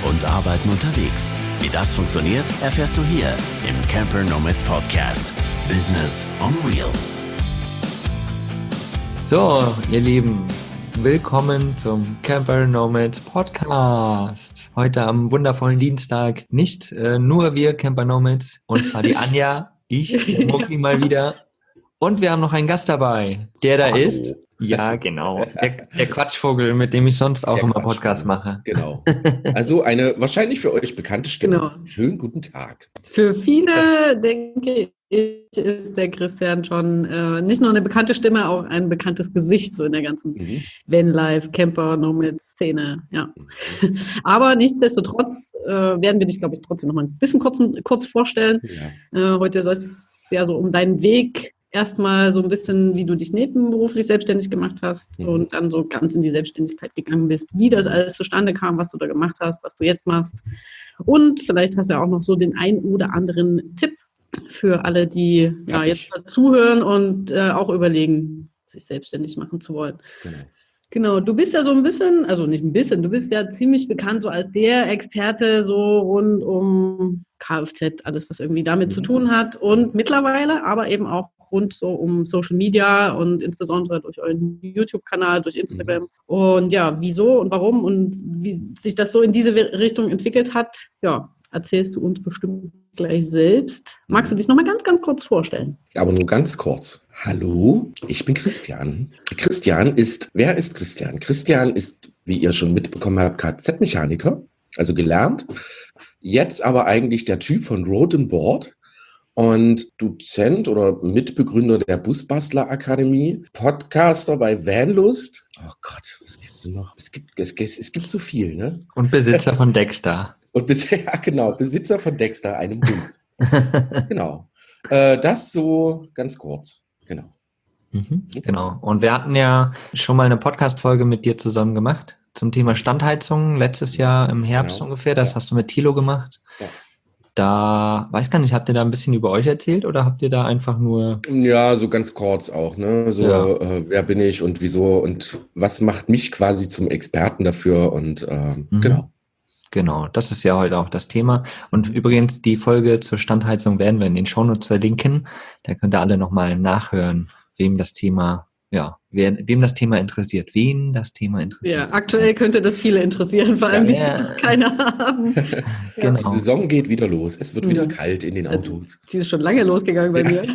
und Arbeiten unterwegs. Wie das funktioniert, erfährst du hier im Camper Nomads Podcast. Business on Wheels. So, ihr Lieben, willkommen zum Camper Nomads Podcast. Heute am wundervollen Dienstag nicht nur wir Camper Nomads, und zwar die Anja, ich, der Mucki mal wieder. Und wir haben noch einen Gast dabei, der da ist. Ja, genau. Der Quatschvogel, mit dem ich sonst auch immer Podcast mache. Genau. Also eine wahrscheinlich für euch bekannte Stimme. Genau. Schönen guten Tag. Für viele, denke ich, ist der Christian schon nicht nur eine bekannte Stimme, auch ein bekanntes Gesicht so in der ganzen Vanlife, Camper, Nomad-Szene. Ja. Aber nichtsdestotrotz werden wir dich, glaube ich, trotzdem noch mal ein bisschen kurz vorstellen. Ja. Heute soll es ja so um deinen Weg erstmal so ein bisschen, wie du dich nebenberuflich selbstständig gemacht hast und dann so ganz in die Selbstständigkeit gegangen bist, wie das alles zustande kam, was du da gemacht hast, was du jetzt machst. Und vielleicht hast du ja auch noch so den ein oder anderen Tipp für alle, die jetzt zuhören und auch überlegen, sich selbstständig machen zu wollen. Genau, du bist ja so ein bisschen, also nicht ein bisschen, du bist ja ziemlich bekannt so als der Experte so rund um Kfz, alles was irgendwie damit zu tun hat und mittlerweile aber eben auch rund so um Social Media und insbesondere durch euren YouTube-Kanal, durch Instagram. Und ja, wieso und warum und wie sich das so in diese Richtung entwickelt hat, ja, erzählst du uns bestimmt gleich selbst. Magst du dich nochmal ganz, ganz kurz vorstellen? Aber nur ganz kurz. Hallo, ich bin Christian. Wer ist Christian? Christian ist, wie ihr schon mitbekommen habt, Kfz-Mechaniker, also gelernt. Jetzt aber eigentlich der Typ von Road and Board und Dozent oder Mitbegründer der Busbastler Akademie, Podcaster bei Vanlust. Oh Gott, was gibt's denn noch? Es gibt so viel, ne? Und Besitzer von Dexter. Und Besitzer von Dexter, einem Hund. Genau. Das so ganz kurz. Genau. Genau. Und wir hatten ja schon mal eine Podcast-Folge mit dir zusammen gemacht zum Thema Standheizung letztes Jahr im Herbst ungefähr. Das hast du mit Thilo gemacht. Ja. Da, weiß gar nicht, habt ihr da ein bisschen über euch erzählt oder habt ihr da einfach nur... Ja, so ganz kurz auch, ne? So, wer bin ich und wieso und was macht mich quasi zum Experten dafür und genau. Genau, das ist ja heute auch das Thema. Und übrigens, die Folge zur Standheizung werden wir in den Shownotes verlinken. Da könnt ihr alle nochmal nachhören, wem das Thema interessiert. Ja, aktuell könnte das viele interessieren, vor allem die keine haben. Genau. Die Saison geht wieder los. Es wird wieder kalt in den Autos. Die ist schon lange losgegangen bei mir.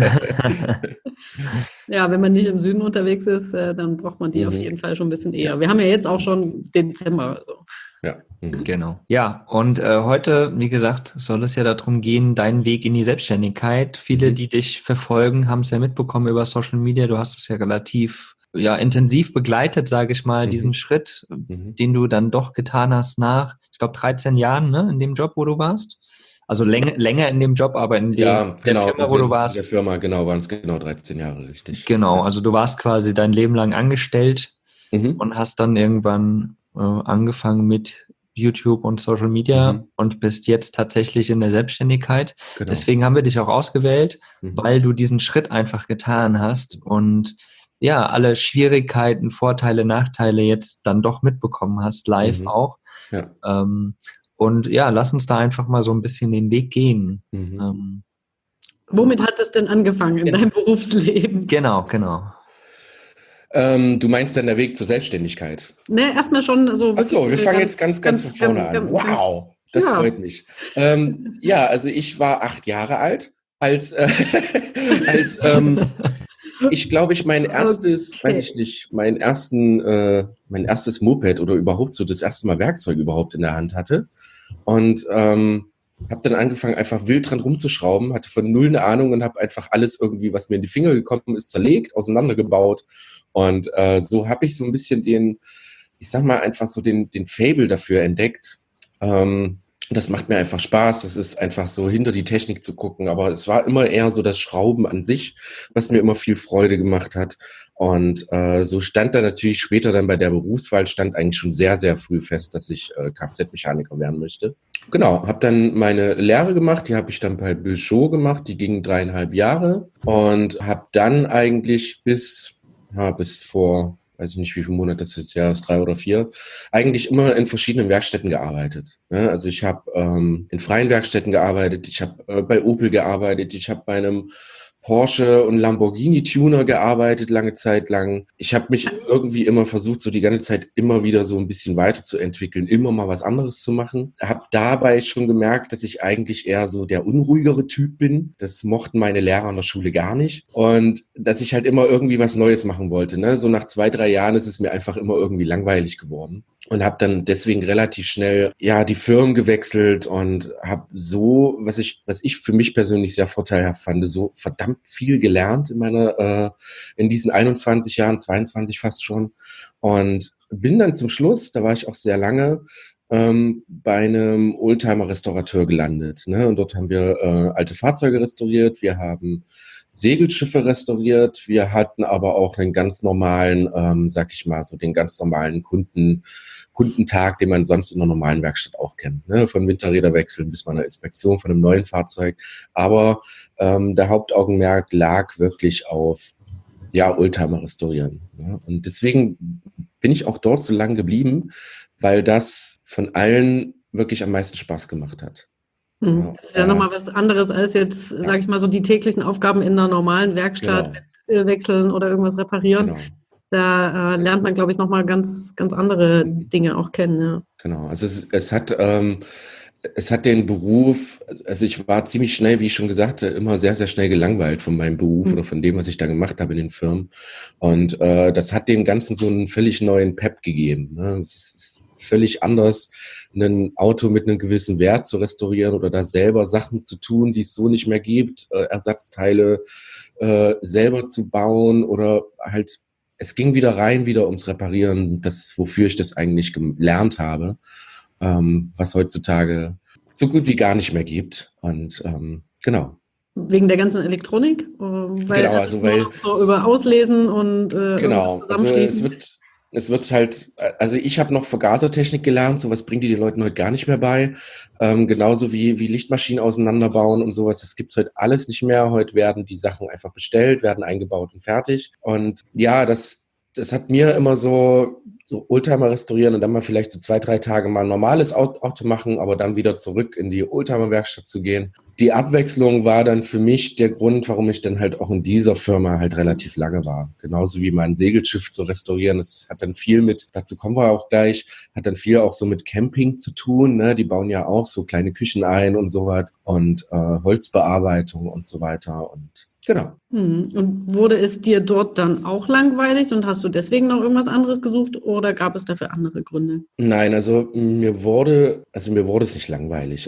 Ja, wenn man nicht im Süden unterwegs ist, dann braucht man die auf jeden Fall schon ein bisschen eher. Wir haben ja jetzt auch schon Dezember. Also. Ja, genau. Ja, und heute, wie gesagt, soll es ja darum gehen, deinen Weg in die Selbstständigkeit. Viele, die dich verfolgen, haben es ja mitbekommen über Social Media. Du hast es ja relativ intensiv begleitet, sage ich mal, diesen Schritt, den du dann doch getan hast nach, ich glaube, 13 Jahren, ne, in dem Job, wo du warst. Also länger in dem Job, aber in der Firma, wo du warst. In der Firma, genau, waren es genau 13 Jahre, richtig. Genau, also du warst quasi dein Leben lang angestellt und hast dann irgendwann angefangen mit YouTube und Social Media und bist jetzt tatsächlich in der Selbstständigkeit. Genau. Deswegen haben wir dich auch ausgewählt, weil du diesen Schritt einfach getan hast und ja, alle Schwierigkeiten, Vorteile, Nachteile jetzt dann doch mitbekommen hast, live auch. Ja. Und ja, lass uns da einfach mal so ein bisschen den Weg gehen. Womit hat es denn angefangen in deinem Berufsleben? Genau. Du meinst dann der Weg zur Selbstständigkeit? Ne, erstmal schon so. Achso, wir fangen jetzt ganz von vorne an. Wow, das freut mich. Also ich war 8 Jahre alt, als ich glaube, mein erstes Moped oder überhaupt so das erste Mal Werkzeug überhaupt in der Hand hatte und habe dann angefangen, einfach wild dran rumzuschrauben, hatte von null eine Ahnung und habe einfach alles irgendwie, was mir in die Finger gekommen ist, zerlegt, auseinandergebaut. Und so habe ich so ein bisschen den Faible dafür entdeckt. Das macht mir einfach Spaß. Das ist einfach so, hinter die Technik zu gucken. Aber es war immer eher so das Schrauben an sich, was mir immer viel Freude gemacht hat. Und so stand da natürlich später dann bei der Berufswahl, stand eigentlich schon sehr, sehr früh fest, dass ich Kfz-Mechaniker werden möchte. Genau, habe dann meine Lehre gemacht, die habe ich dann bei Peugeot gemacht, die ging 3,5 Jahre und habe dann eigentlich bis vor weiß ich nicht, wie viele Monate das jetzt ist, 3 oder 4, eigentlich immer in verschiedenen Werkstätten gearbeitet. Ne? Also ich habe in freien Werkstätten gearbeitet, ich habe bei Opel gearbeitet, ich habe bei einem Porsche und Lamborghini-Tuner gearbeitet, lange Zeit lang. Ich habe mich irgendwie immer versucht, so die ganze Zeit immer wieder so ein bisschen weiterzuentwickeln, immer mal was anderes zu machen. Habe dabei schon gemerkt, dass ich eigentlich eher so der unruhigere Typ bin. Das mochten meine Lehrer an der Schule gar nicht. Und dass ich halt immer irgendwie was Neues machen wollte. Ne? So nach 2, 3 Jahren ist es mir einfach immer irgendwie langweilig geworden. Und habe dann deswegen relativ schnell die Firmen gewechselt und habe so, was ich für mich persönlich sehr vorteilhaft fand, so verdammt viel gelernt in diesen 21 Jahren, 22 fast schon. Und bin dann zum Schluss, da war ich auch sehr lange, bei einem Oldtimer-Restaurateur gelandet. Ne? Und dort haben wir alte Fahrzeuge restauriert, wir haben Segelschiffe restauriert, wir hatten aber auch einen ganz normalen, sag ich mal, so den ganz normalen Kundentag, den man sonst in einer normalen Werkstatt auch kennt. Ne? Von Winterräderwechseln bis mal einer Inspektion von einem neuen Fahrzeug. Aber der Hauptaugenmerk lag wirklich auf Oldtimer restaurieren. Ne? Und deswegen bin ich auch dort so lange geblieben, weil das von allen wirklich am meisten Spaß gemacht hat. Das ist ja nochmal was anderes als jetzt, sage ich mal, so die täglichen Aufgaben in einer normalen Werkstatt mit Ölwechseln oder irgendwas reparieren. Genau. Da lernt man, glaube ich, nochmal ganz, ganz andere Dinge auch kennen. Ja. Genau, also es hat den Beruf, also ich war ziemlich schnell, wie ich schon gesagt habe, immer sehr, sehr schnell gelangweilt von meinem Beruf oder von dem, was ich da gemacht habe in den Firmen. Und das hat dem Ganzen so einen völlig neuen Pep gegeben. Ne? Es ist völlig anders, ein Auto mit einem gewissen Wert zu restaurieren oder da selber Sachen zu tun, die es so nicht mehr gibt, Ersatzteile selber zu bauen oder halt, es ging wieder ums Reparieren, das, wofür ich das eigentlich gelernt habe, was heutzutage so gut wie gar nicht mehr gibt. Und genau. Wegen der ganzen Elektronik? Weil so über Auslesen und zusammenschließen. Also es wird halt, also ich habe noch Vergasertechnik gelernt, sowas bringt die den Leuten heute gar nicht mehr bei. Genauso wie Lichtmaschinen auseinanderbauen und sowas, das gibt's heute alles nicht mehr. Heute werden die Sachen einfach bestellt, werden eingebaut und fertig. Und ja, das hat mir immer so Oldtimer restaurieren und dann mal vielleicht so 2, 3 Tage mal ein normales Auto machen, aber dann wieder zurück in die Oldtimer-Werkstatt zu gehen. Die Abwechslung war dann für mich der Grund, warum ich dann halt auch in dieser Firma halt relativ lange war. Genauso wie mein Segelschiff zu restaurieren. Das hat dann viel dazu kommen wir auch gleich, hat dann viel auch so mit Camping zu tun. Ne? Die bauen ja auch so kleine Küchen ein und so was und Holzbearbeitung und so weiter und genau. Und wurde es dir dort dann auch langweilig und hast du deswegen noch irgendwas anderes gesucht oder gab es dafür andere Gründe? Nein, also mir wurde es nicht langweilig.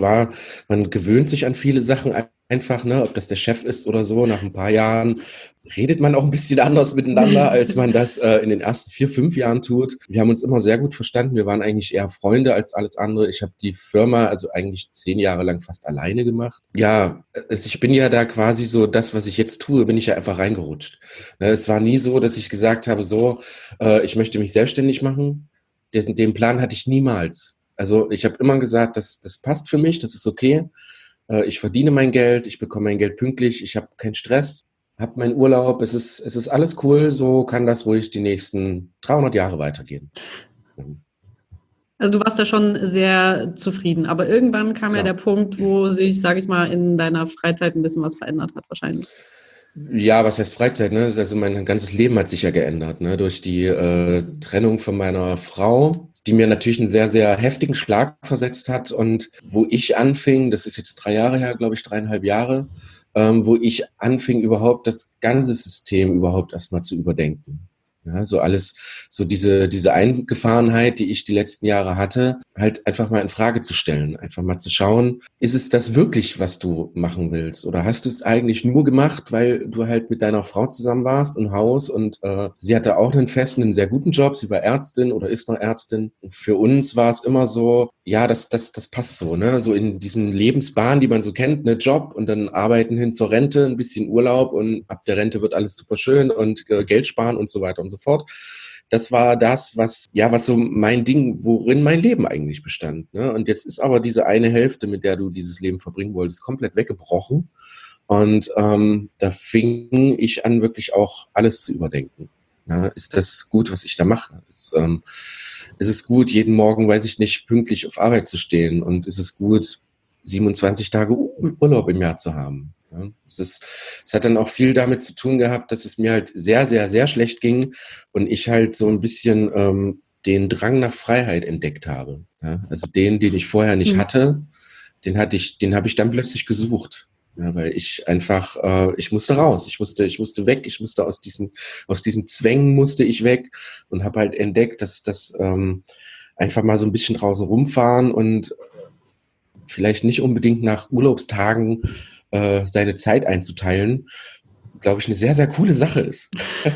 Man gewöhnt sich an viele Sachen einfach, ne, ob das der Chef ist oder so. Nach ein paar Jahren redet man auch ein bisschen anders miteinander, als man das in den ersten 4, 5 Jahren tut. Wir haben uns immer sehr gut verstanden. Wir waren eigentlich eher Freunde als alles andere. Ich habe die Firma also eigentlich 10 Jahre lang fast alleine gemacht. Ja, ich bin ja da quasi so, das, was ich jetzt tue, bin ich ja einfach reingerutscht. Es war nie so, dass ich gesagt habe, ich möchte mich selbstständig machen. Den Plan hatte ich niemals. Also ich habe immer gesagt, das passt für mich, das ist okay. Ich verdiene mein Geld, ich bekomme mein Geld pünktlich, ich habe keinen Stress, habe meinen Urlaub, es ist alles cool, so kann das ruhig die nächsten 300 Jahre weitergehen. Also du warst da schon sehr zufrieden, aber irgendwann kam ja der Punkt, wo sich, sage ich mal, in deiner Freizeit ein bisschen was verändert hat wahrscheinlich. Ja, was heißt Freizeit, ne? Also mein ganzes Leben hat sich ja geändert, ne? Durch die Trennung von meiner Frau, die mir natürlich einen sehr, sehr heftigen Schlag versetzt hat und wo ich anfing, das ist jetzt 3 Jahre her, glaube ich, 3,5 Jahre, wo ich anfing, überhaupt das ganze System überhaupt erstmal zu überdenken. Ja, so alles, so diese Eingefahrenheit, die ich die letzten Jahre hatte, halt einfach mal in Frage zu stellen, einfach mal zu schauen, ist es das wirklich, was du machen willst? Oder hast du es eigentlich nur gemacht, weil du halt mit deiner Frau zusammen warst und Haus und sie hatte auch einen sehr guten Job, sie war Ärztin oder ist noch Ärztin. Und für uns war es immer so, ja, das passt so, ne? So in diesen Lebensbahnen, die man so kennt, ne, Job und dann arbeiten hin zur Rente, ein bisschen Urlaub und ab der Rente wird alles super schön und Geld sparen und so weiter und so fort. Das war das, was so mein Ding, worin mein Leben eigentlich bestand, ne? Und jetzt ist aber diese eine Hälfte, mit der du dieses Leben verbringen wolltest, komplett weggebrochen. Und da fing ich an, wirklich auch alles zu überdenken. Ja, ist das gut, was ich da mache? Ist es gut, jeden Morgen, weiß ich nicht, pünktlich auf Arbeit zu stehen? Und ist es gut, 27 Tage Urlaub im Jahr zu haben? Ja, es hat dann auch viel damit zu tun gehabt, dass es mir halt sehr, sehr, sehr schlecht ging und ich halt so ein bisschen den Drang nach Freiheit entdeckt habe. Ja, also den ich vorher nicht hatte, den habe ich dann plötzlich gesucht. Ja, weil ich einfach, ich musste raus, ich musste weg, ich musste aus diesen Zwängen musste ich weg und habe halt entdeckt, dass das einfach mal so ein bisschen draußen rumfahren und vielleicht nicht unbedingt nach Urlaubstagen seine Zeit einzuteilen, glaube ich, eine sehr, sehr coole Sache ist.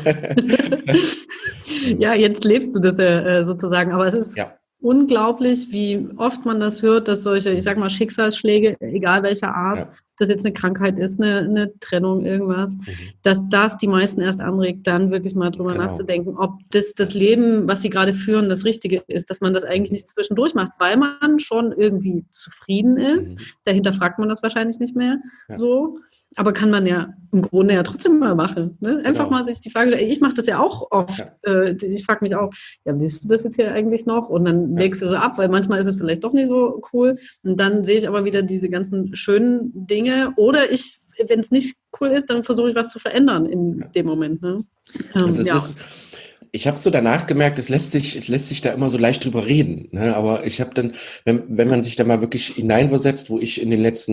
Ja, jetzt lebst du das ja sozusagen, aber es ist unglaublich, wie oft man das hört, dass solche, ich sag mal, Schicksalsschläge, egal welcher Art, das jetzt eine Krankheit ist, eine Trennung, irgendwas, dass das die meisten erst anregt, dann wirklich mal drüber nachzudenken, ob das Leben, was sie gerade führen, das Richtige ist, dass man das eigentlich nicht zwischendurch macht, weil man schon irgendwie zufrieden ist. Dahinter fragt man das wahrscheinlich nicht mehr so. Aber kann man ja im Grunde ja trotzdem mal machen. Ne? Einfach mal sich die Frage stellen. Ich mache das ja auch oft. Ich frage mich auch, ja, willst du das jetzt hier eigentlich noch? Und dann legst du so ab, weil manchmal ist es vielleicht doch nicht so cool. Und dann sehe ich aber wieder diese ganzen schönen Dinge. Oder wenn es nicht cool ist, dann versuche ich was zu verändern in dem Moment. Ne? Ich habe so danach gemerkt, es lässt sich da immer so leicht drüber reden. Ne? Aber ich habe dann, wenn man sich da mal wirklich hineinversetzt, wo ich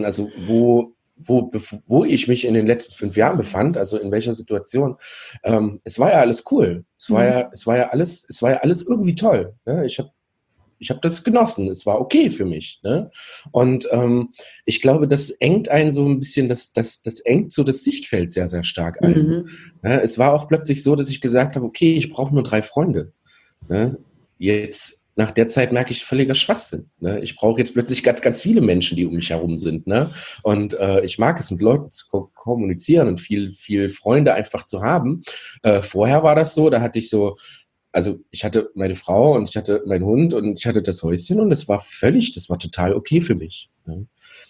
wo ich mich in den letzten 5 Jahren befand, also in welcher Situation, es war ja alles cool. Es war ja alles irgendwie toll. Ne? Ich hab das genossen. Es war okay für mich. Ne? Und ich glaube, das engt einen so ein bisschen, das engt so das Sichtfeld sehr, sehr stark ein. Ne? Es war auch plötzlich so, dass ich gesagt habe, okay, ich brauche nur 3 Freunde. Ne? Jetzt nach der Zeit merke ich völliger Schwachsinn. Ne? Ich brauche jetzt plötzlich ganz, ganz viele Menschen, die um mich herum sind. Ne? Und ich mag es, mit Leuten zu kommunizieren und viel Freunde einfach zu haben. Vorher war das so, da hatte ich ich hatte meine Frau und ich hatte meinen Hund und ich hatte das Häuschen und das war total okay für mich. Ne?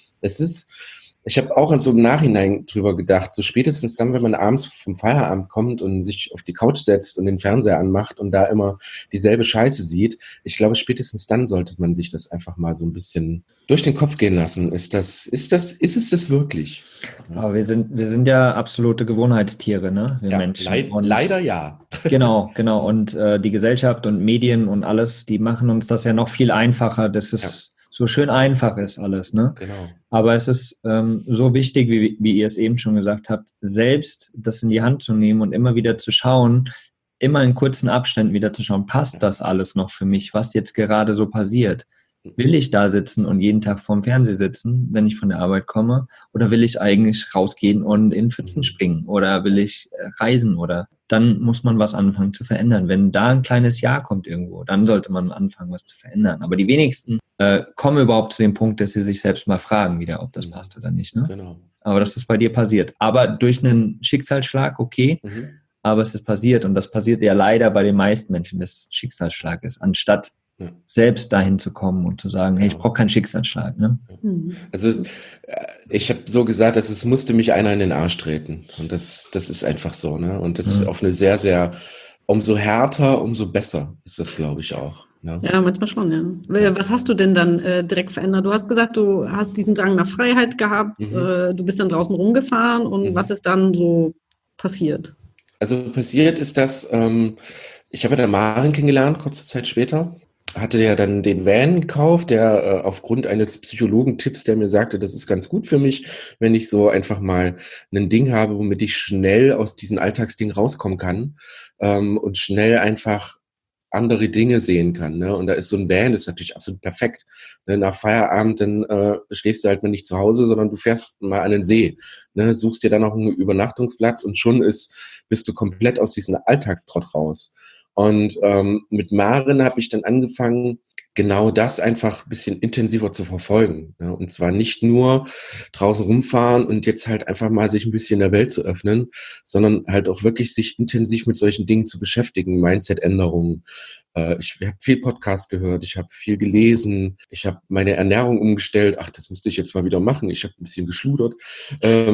Ich habe auch in so im Nachhinein drüber gedacht, so spätestens dann, wenn man abends vom Feierabend kommt und sich auf die Couch setzt und den Fernseher anmacht und da immer dieselbe Scheiße sieht, ich glaube, spätestens dann sollte man sich das einfach mal so ein bisschen durch den Kopf gehen lassen. Ist es das wirklich? Aber wir sind ja absolute Gewohnheitstiere, ne? Wir Menschen. Leider ja. Genau. Und die Gesellschaft und Medien und alles, die machen uns das ja noch viel einfacher. Das ist so schön einfach ist alles, ne? Genau. Aber es ist so wichtig, wie ihr es eben schon gesagt habt, selbst das in die Hand zu nehmen und immer wieder zu schauen, immer in kurzen Abständen wieder zu schauen, passt das alles noch für mich, was jetzt gerade so passiert? Will ich da sitzen und jeden Tag vorm Fernseher sitzen, wenn ich von der Arbeit komme? Oder will ich eigentlich rausgehen und in Pfützen springen? Oder will ich reisen? Oder dann muss man was anfangen zu verändern. Wenn da ein kleines Ja kommt irgendwo, dann sollte man anfangen, was zu verändern. Aber die wenigsten kommen überhaupt zu dem Punkt, dass sie sich selbst mal fragen wieder, ob das passt oder nicht. Ne? Genau. Aber das ist bei dir passiert. Aber durch einen Schicksalsschlag, okay, aber es ist passiert. Und das passiert ja leider bei den meisten Menschen, dass Schicksalsschlag ist, anstatt selbst dahin zu kommen und zu sagen, hey, ich brauche keinen Schicksalsschlag. Ne? Also ich habe so gesagt, dass es musste mich einer in den Arsch treten. Und das ist einfach so. Ne? Und das ist auf eine sehr, sehr, umso härter, umso besser ist das, glaube ich, auch. Ne? Ja, manchmal schon, ja. Was hast du denn dann direkt verändert? Du hast gesagt, du hast diesen Drang nach Freiheit gehabt, du bist dann draußen rumgefahren und was ist dann so passiert? Also passiert ist, dass ich habe ja den Maren kennengelernt, kurze Zeit später. Hatte ja dann den Van gekauft, der aufgrund eines Psychologen-Tipps, der mir sagte, das ist ganz gut für mich, wenn ich so einfach mal ein Ding habe, womit ich schnell aus diesen Alltagsdingen rauskommen kann und schnell einfach andere Dinge sehen kann. Ne? Und da ist so ein Van, das ist natürlich absolut perfekt. Ne? Nach Feierabend, dann schläfst du halt mal nicht zu Hause, sondern du fährst mal an den See. Ne? Suchst dir dann noch einen Übernachtungsplatz und schon bist du komplett aus diesem Alltagstrott raus. Und mit Maren habe ich dann angefangen, genau das einfach ein bisschen intensiver zu verfolgen. Ja? Und zwar nicht nur draußen rumfahren und jetzt halt einfach mal sich ein bisschen der Welt zu öffnen, sondern halt auch wirklich sich intensiv mit solchen Dingen zu beschäftigen, Mindset-Änderungen. Ich habe viel Podcast gehört, ich habe viel gelesen, ich habe meine Ernährung umgestellt. Ach, das müsste ich jetzt mal wieder machen. Ich habe ein bisschen geschludert.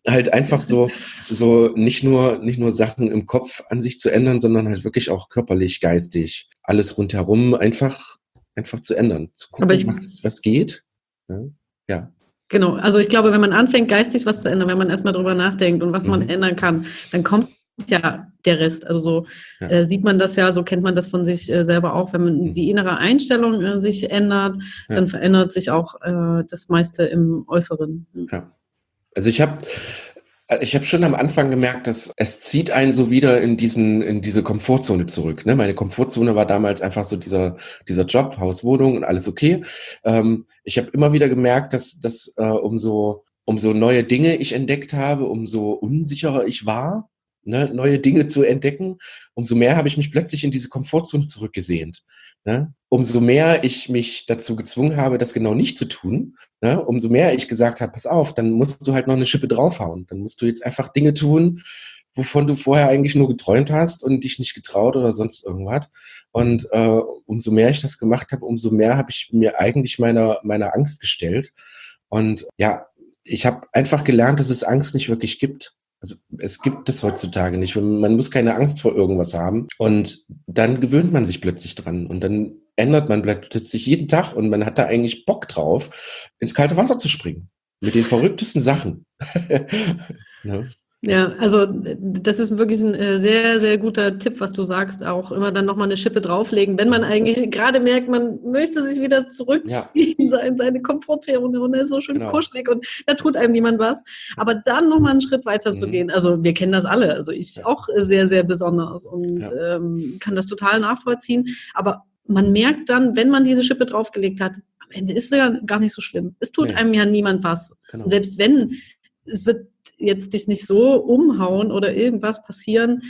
halt einfach so nicht nur Sachen im Kopf an sich zu ändern, sondern halt wirklich auch körperlich, geistig, alles rundherum einfach zu ändern, zu gucken, was geht. Ja. Genau, also ich glaube, wenn man anfängt, geistig was zu ändern, wenn man erstmal drüber nachdenkt und was man ändern kann, dann kommt ja der Rest. Also so sieht man das ja, so kennt man das von sich selber auch. Wenn man die innere Einstellung sich ändert, dann verändert sich auch das meiste im Äußeren. Ja. Also ich habe schon am Anfang gemerkt, dass es zieht einen so wieder in diese Komfortzone zurück. Ne? Meine Komfortzone war damals einfach so dieser Job, Haus, Wohnung und alles okay. Ich habe immer wieder gemerkt, dass umso neue Dinge ich entdeckt habe, umso unsicherer ich war, ne, neue Dinge zu entdecken, umso mehr habe ich mich plötzlich in diese Komfortzone zurückgesehnt. Ne? Umso mehr ich mich dazu gezwungen habe, das genau nicht zu tun, ne? Umso mehr ich gesagt habe, pass auf, dann musst du halt noch eine Schippe draufhauen. Dann musst du jetzt einfach Dinge tun, wovon du vorher eigentlich nur geträumt hast und dich nicht getraut oder sonst irgendwas. Und umso mehr ich das gemacht habe, umso mehr habe ich mir eigentlich meiner Angst gestellt. Und ja, ich habe einfach gelernt, dass es Angst nicht wirklich gibt. Also es gibt es heutzutage nicht. Man muss keine Angst vor irgendwas haben. Und dann gewöhnt man sich plötzlich dran. Und dann ändert man plötzlich jeden Tag. Und man hat da eigentlich Bock drauf, ins kalte Wasser zu springen. Mit den verrücktesten Sachen. Ne? Ja, also das ist wirklich ein sehr, sehr guter Tipp, was du sagst, auch immer dann nochmal eine Schippe drauflegen, wenn man eigentlich gerade merkt, man möchte sich wieder zurückziehen in seine Komfortzone und er ist so schön kuschelig und da tut einem niemand was, aber dann nochmal einen Schritt weiter zu gehen, also wir kennen das alle, also ich auch sehr, sehr besonders und kann das total nachvollziehen, aber man merkt dann, wenn man diese Schippe draufgelegt hat, am Ende ist es ja gar nicht so schlimm, es tut einem ja niemand was, und selbst wenn, es wird jetzt dich nicht so umhauen oder irgendwas passieren,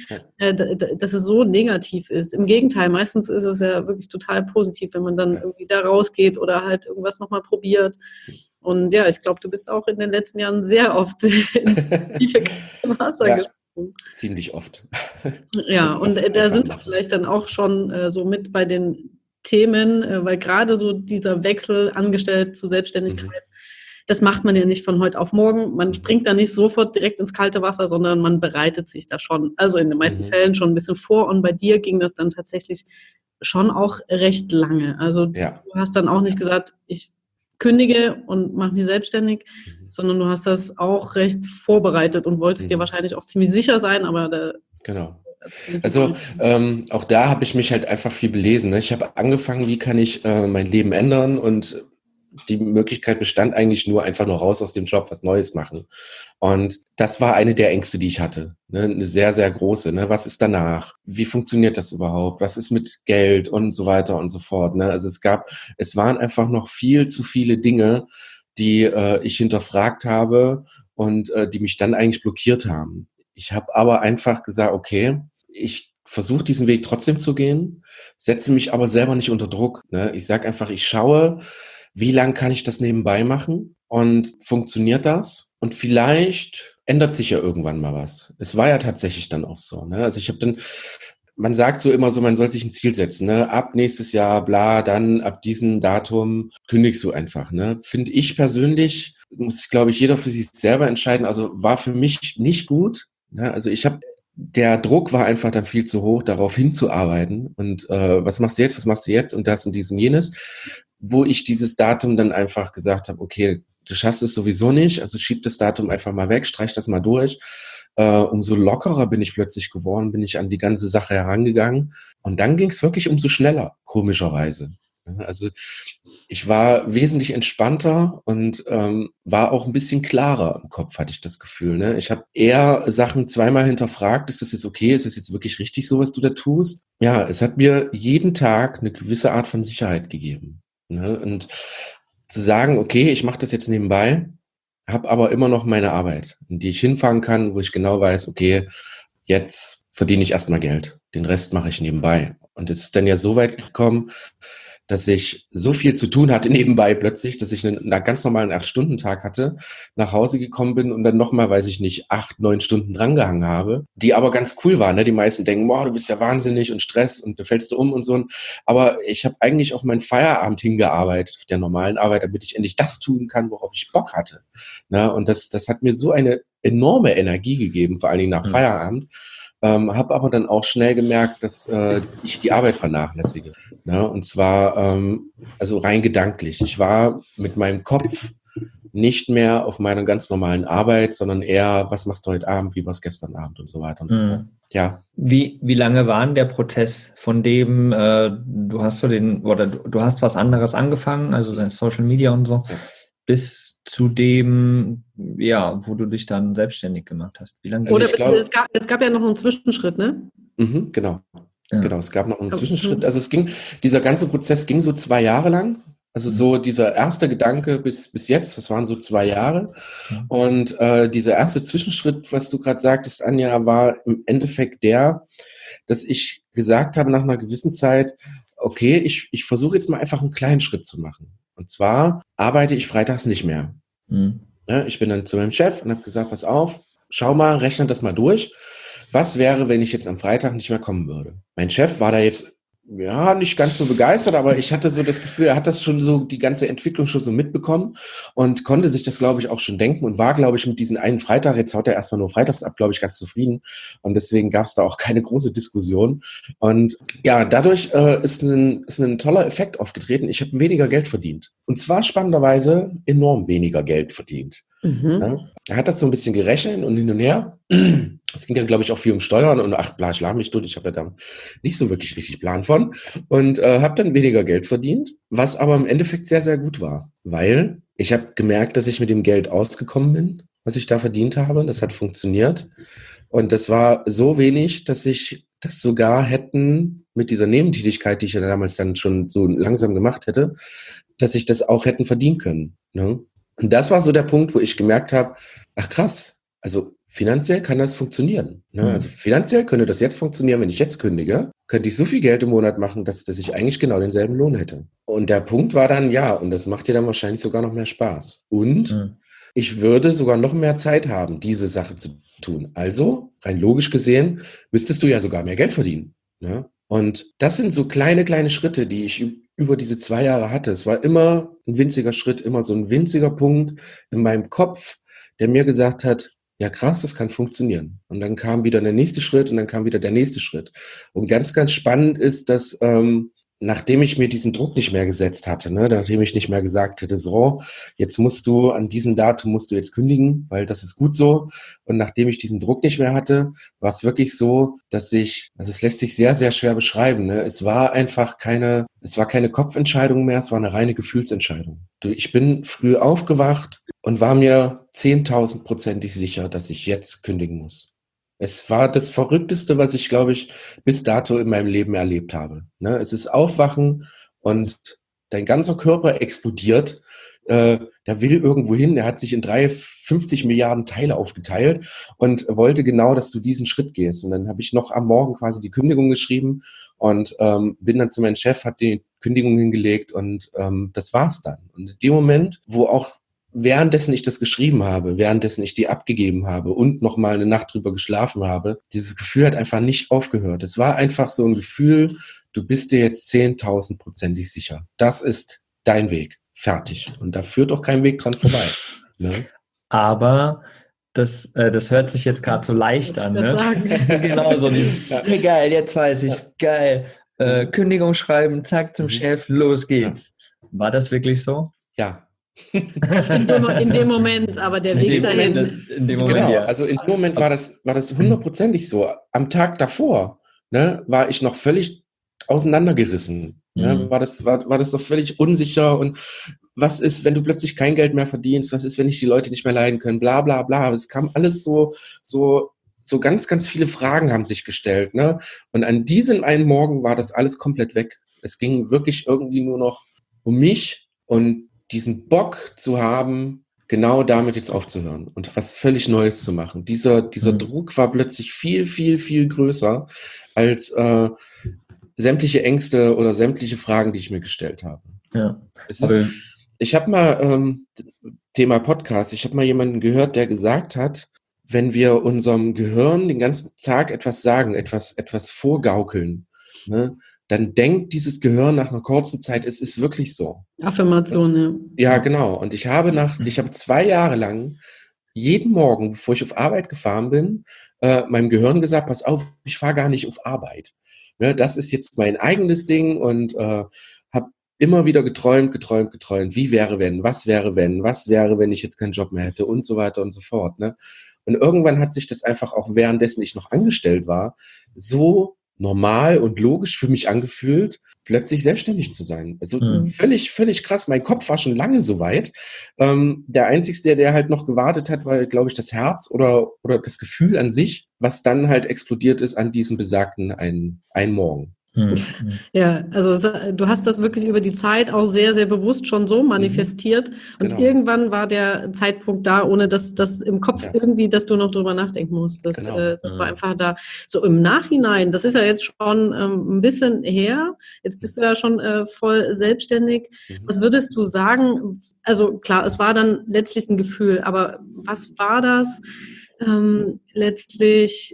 dass es so negativ ist. Im Gegenteil, meistens ist es ja wirklich total positiv, wenn man dann irgendwie da rausgeht oder halt irgendwas nochmal probiert. Und ja, ich glaube, du bist auch in den letzten Jahren sehr oft ins tiefe Wasser gesprungen. Ziemlich oft. Ja, und da sind wir vielleicht dann auch schon so mit bei den Themen, weil gerade so dieser Wechsel angestellt zu Selbstständigkeit, das macht man ja nicht von heute auf morgen. Man springt da nicht sofort direkt ins kalte Wasser, sondern man bereitet sich da schon, also in den meisten Fällen schon ein bisschen vor. Und bei dir ging das dann tatsächlich schon auch recht lange. Also du hast dann auch nicht gesagt, ich kündige und mache mich selbstständig, sondern du hast das auch recht vorbereitet und wolltest dir wahrscheinlich auch ziemlich sicher sein, aber da... Genau. Also auch da habe ich mich halt einfach viel belesen. Ne? Ich habe angefangen, wie kann ich mein Leben ändern, und die Möglichkeit bestand eigentlich nur, einfach nur raus aus dem Job, was Neues machen. Und das war eine der Ängste, die ich hatte. Ne? Eine sehr, sehr große. Ne? Was ist danach? Wie funktioniert das überhaupt? Was ist mit Geld und so weiter und so fort? Ne? Also es waren einfach noch viel zu viele Dinge, die ich hinterfragt habe und die mich dann eigentlich blockiert haben. Ich habe aber einfach gesagt, okay, ich versuche diesen Weg trotzdem zu gehen, setze mich aber selber nicht unter Druck. Ne? Ich sage einfach, ich schaue, wie lange kann ich das nebenbei machen und funktioniert das? Und vielleicht ändert sich ja irgendwann mal was. Es war ja tatsächlich dann auch so. Ne? Also ich habe dann, man sagt so immer so, man soll sich ein Ziel setzen. Ne? Ab nächstes Jahr, bla, dann ab diesem Datum kündigst du einfach. Ne? Finde ich persönlich, muss, glaube ich, jeder für sich selber entscheiden. Also war für mich nicht gut. Ne? Also der Druck war einfach dann viel zu hoch, darauf hinzuarbeiten. Und was machst du jetzt und das und dies und jenes. Wo ich dieses Datum dann einfach gesagt habe, okay, du schaffst es sowieso nicht, also schieb das Datum einfach mal weg, streich das mal durch. Umso lockerer bin ich plötzlich geworden, bin ich an die ganze Sache herangegangen. Und dann ging es wirklich umso schneller, komischerweise. Also ich war wesentlich entspannter und war auch ein bisschen klarer im Kopf, hatte ich das Gefühl. Ne? Ich habe eher Sachen zweimal hinterfragt, ist das jetzt okay, ist das jetzt wirklich richtig so, was du da tust? Ja, es hat mir jeden Tag eine gewisse Art von Sicherheit gegeben. Ne? Und zu sagen, okay, ich mache das jetzt nebenbei, habe aber immer noch meine Arbeit, in die ich hinfahren kann, wo ich genau weiß, okay, jetzt verdiene ich erstmal Geld, den Rest mache ich nebenbei. Und es ist dann ja so weit gekommen, dass ich so viel zu tun hatte nebenbei plötzlich, dass ich einen ganz normalen 8-Stunden-Tag hatte, nach Hause gekommen bin und dann nochmal, weiß ich nicht, 8-9 Stunden drangehangen habe, die aber ganz cool waren. Ne? Die meisten denken, boah, du bist ja wahnsinnig und Stress und du fällst um und so. Aber ich habe eigentlich auf meinen Feierabend hingearbeitet, auf der normalen Arbeit, damit ich endlich das tun kann, worauf ich Bock hatte. Ne? Und das hat mir so eine enorme Energie gegeben, vor allen Dingen nach Feierabend. Habe aber dann auch schnell gemerkt, dass ich die Arbeit vernachlässige. Ne? Und zwar also rein gedanklich. Ich war mit meinem Kopf nicht mehr auf meiner ganz normalen Arbeit, sondern eher, was machst du heute Abend, wie war es gestern Abend und so weiter und so fort. Ja. Wie lange war denn der Prozess, von dem du hast du hast was anderes angefangen, also Social Media und so, bis zu dem, wo du dich dann selbstständig gemacht hast? Wie lange? Oder es gab ja noch einen Zwischenschritt, ne? Genau. Ja. Genau, es gab noch einen Zwischenschritt. Also dieser ganze Prozess ging so 2 Jahre lang. Also so dieser erste Gedanke bis jetzt, das waren so 2 Jahre. Und dieser erste Zwischenschritt, was du gerade sagtest, Anja, war im Endeffekt dass ich gesagt habe nach einer gewissen Zeit, okay, ich versuche jetzt mal einfach einen kleinen Schritt zu machen. Und zwar arbeite ich freitags nicht mehr. Ja, ich bin dann zu meinem Chef und habe gesagt, pass auf, schau mal, rechne das mal durch. Was wäre, wenn ich jetzt am Freitag nicht mehr kommen würde? Mein Chef war da jetzt nicht ganz so begeistert, aber ich hatte so das Gefühl, er hat das schon so, die ganze Entwicklung schon so mitbekommen und konnte sich das, glaube ich, auch schon denken und war, glaube ich, mit diesem einen Freitag, jetzt haut er erstmal nur freitags ab, glaube ich, ganz zufrieden und deswegen gab es da auch keine große Diskussion und ja, dadurch ist ein toller Effekt aufgetreten. Ich habe weniger Geld verdient und zwar spannenderweise enorm weniger Geld verdient. Ja, er hat das so ein bisschen gerechnet und hin und her. Es ging dann, glaube ich, auch viel um Steuern und schlag mich durch. Ich habe ja da nicht so wirklich richtig Plan von und habe dann weniger Geld verdient, was aber im Endeffekt sehr, sehr gut war, weil ich habe gemerkt, dass ich mit dem Geld ausgekommen bin, was ich da verdient habe. Das hat funktioniert und das war so wenig, dass ich das sogar hätten mit dieser Nebentätigkeit, die ich ja damals dann schon so langsam gemacht hätte, dass ich das auch hätten verdienen können. Ne? Und das war so der Punkt, wo ich gemerkt habe, ach krass, also finanziell kann das funktionieren. Ne? Also finanziell könnte das jetzt funktionieren, wenn ich jetzt kündige, könnte ich so viel Geld im Monat machen, dass ich eigentlich genau denselben Lohn hätte. Und der Punkt war dann, und das macht dir dann wahrscheinlich sogar noch mehr Spaß. Und ich würde sogar noch mehr Zeit haben, diese Sache zu tun. Also, rein logisch gesehen, müsstest du ja sogar mehr Geld verdienen. Ne? Und das sind so kleine Schritte, die ich über diese 2 Jahre hatte. Es war immer ein winziger Schritt, immer so ein winziger Punkt in meinem Kopf, der mir gesagt hat, ja krass, das kann funktionieren. Und dann kam wieder der nächste Schritt und dann kam wieder der nächste Schritt. Und ganz, ganz spannend ist, dass nachdem ich mir diesen Druck nicht mehr gesetzt hatte, ne, nachdem ich nicht mehr gesagt hätte, so, jetzt an diesem Datum musst du jetzt kündigen, weil das ist gut so. Und nachdem ich diesen Druck nicht mehr hatte, war es wirklich so, dass es lässt sich sehr, sehr schwer beschreiben. Ne? Es war keine Kopfentscheidung mehr, es war eine reine Gefühlsentscheidung. Ich bin früh aufgewacht und war mir 10.000%ig sicher, dass ich jetzt kündigen muss. Es war das Verrückteste, was ich, glaube ich, bis dato in meinem Leben erlebt habe. Ne? Es ist Aufwachen und dein ganzer Körper explodiert. Der will irgendwo hin, der hat sich in 50 Milliarden Teile aufgeteilt und wollte genau, dass du diesen Schritt gehst. Und dann habe ich noch am Morgen quasi die Kündigung geschrieben und bin dann zu meinem Chef, habe die Kündigung hingelegt und das war's dann. Und in dem Moment, wo auch währenddessen ich das geschrieben habe, währenddessen ich die abgegeben habe und nochmal eine Nacht drüber geschlafen habe, dieses Gefühl hat einfach nicht aufgehört. Es war einfach so ein Gefühl, du bist dir jetzt 10.000%ig sicher. Das ist dein Weg. Fertig. Und da führt auch kein Weg dran vorbei. Ne? Aber das hört sich jetzt gerade so leicht an. Ne? Genau, so dieses, geil, jetzt weiß ich's, geil. Kündigung schreiben, zack, zum Chef, los geht's. Ja. War das wirklich so? Ja. In dem Moment, aber der Weg dahin. In dem Moment, genau, also in dem Moment war das 100%ig so. Am Tag davor, ne, war ich noch völlig auseinandergerissen. Ne, war das doch völlig unsicher und was ist, wenn du plötzlich kein Geld mehr verdienst? Was ist, wenn dich die Leute nicht mehr leiden können? Bla bla bla. Es kam alles so ganz, ganz viele Fragen haben sich gestellt. Ne? Und an diesem einen Morgen war das alles komplett weg. Es ging wirklich irgendwie nur noch um mich und diesen Bock zu haben, genau damit jetzt aufzuhören und was völlig Neues zu machen. Dieser Druck war plötzlich viel, viel, viel größer als sämtliche Ängste oder sämtliche Fragen, die ich mir gestellt habe. Ja. Ich habe mal, Thema Podcast, ich habe mal jemanden gehört, der gesagt hat, wenn wir unserem Gehirn den ganzen Tag etwas sagen, etwas vorgaukeln, ne, dann denkt dieses Gehirn nach einer kurzen Zeit, es ist wirklich so. Affirmation, ja. Ja, genau. Und ich habe 2 Jahre lang jeden Morgen, bevor ich auf Arbeit gefahren bin, meinem Gehirn gesagt, pass auf, ich fahre gar nicht auf Arbeit. Ne, das ist jetzt mein eigenes Ding und habe immer wieder geträumt, wie wäre wenn, was wäre wenn ich jetzt keinen Job mehr hätte und so weiter und so fort. Ne? Und irgendwann hat sich das einfach auch währenddessen ich noch angestellt war, so normal und logisch für mich angefühlt, plötzlich selbstständig zu sein. Also völlig krass. Mein Kopf war schon lange so weit. Der Einzige, der halt noch gewartet hat, war, glaube ich, das Herz oder das Gefühl an sich, was dann halt explodiert ist an diesem besagten einen Morgen. Ja, also du hast das wirklich über die Zeit auch sehr, sehr bewusst schon so manifestiert und irgendwann war der Zeitpunkt da, ohne dass das im Kopf irgendwie, dass du noch drüber nachdenken musstest. Das war einfach da. So im Nachhinein, das ist ja jetzt schon ein bisschen her, jetzt bist du ja schon voll selbstständig. Was würdest du sagen? Also klar, es war dann letztlich ein Gefühl, aber was war das letztlich,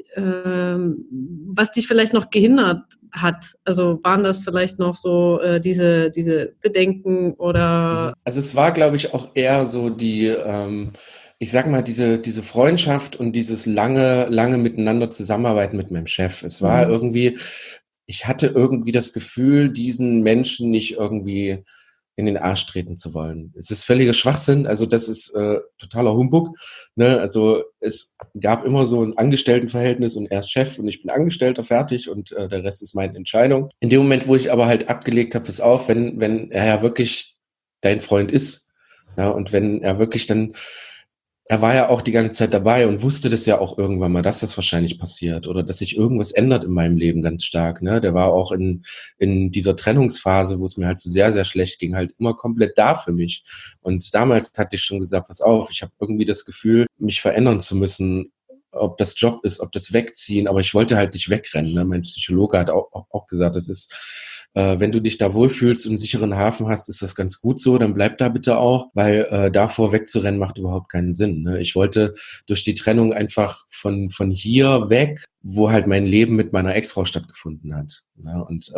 was dich vielleicht noch gehindert hat? Also waren das vielleicht noch so diese Bedenken oder? Also es war, glaube ich, auch eher so die, ich sag mal, diese Freundschaft und dieses lange miteinander zusammenarbeiten mit meinem Chef. Es war irgendwie, ich hatte irgendwie das Gefühl, diesen Menschen nicht irgendwie in den Arsch treten zu wollen. Es ist völliger Schwachsinn, also das ist totaler Humbug. Ne? Also es gab immer so ein Angestelltenverhältnis und er ist Chef und ich bin Angestellter, fertig und der Rest ist meine Entscheidung. In dem Moment, wo ich aber halt abgelegt habe, pass auf, wenn er ja wirklich dein Freund ist, ja, und wenn er wirklich dann, er war ja auch die ganze Zeit dabei und wusste das ja auch irgendwann mal, dass das wahrscheinlich passiert oder dass sich irgendwas ändert in meinem Leben ganz stark. Ne? Der war auch in dieser Trennungsphase, wo es mir halt so sehr, sehr schlecht ging, halt immer komplett da für mich. Und damals hatte ich schon gesagt, pass auf, ich habe irgendwie das Gefühl, mich verändern zu müssen, ob das Job ist, ob das Wegziehen, aber ich wollte halt nicht wegrennen. Ne? Mein Psychologe hat auch gesagt, das ist, wenn du dich da wohlfühlst und einen sicheren Hafen hast, ist das ganz gut so, dann bleib da bitte auch, weil davor wegzurennen macht überhaupt keinen Sinn. Ne? Ich wollte durch die Trennung einfach von hier weg, wo halt mein Leben mit meiner Ex-Frau stattgefunden hat. Ne? Und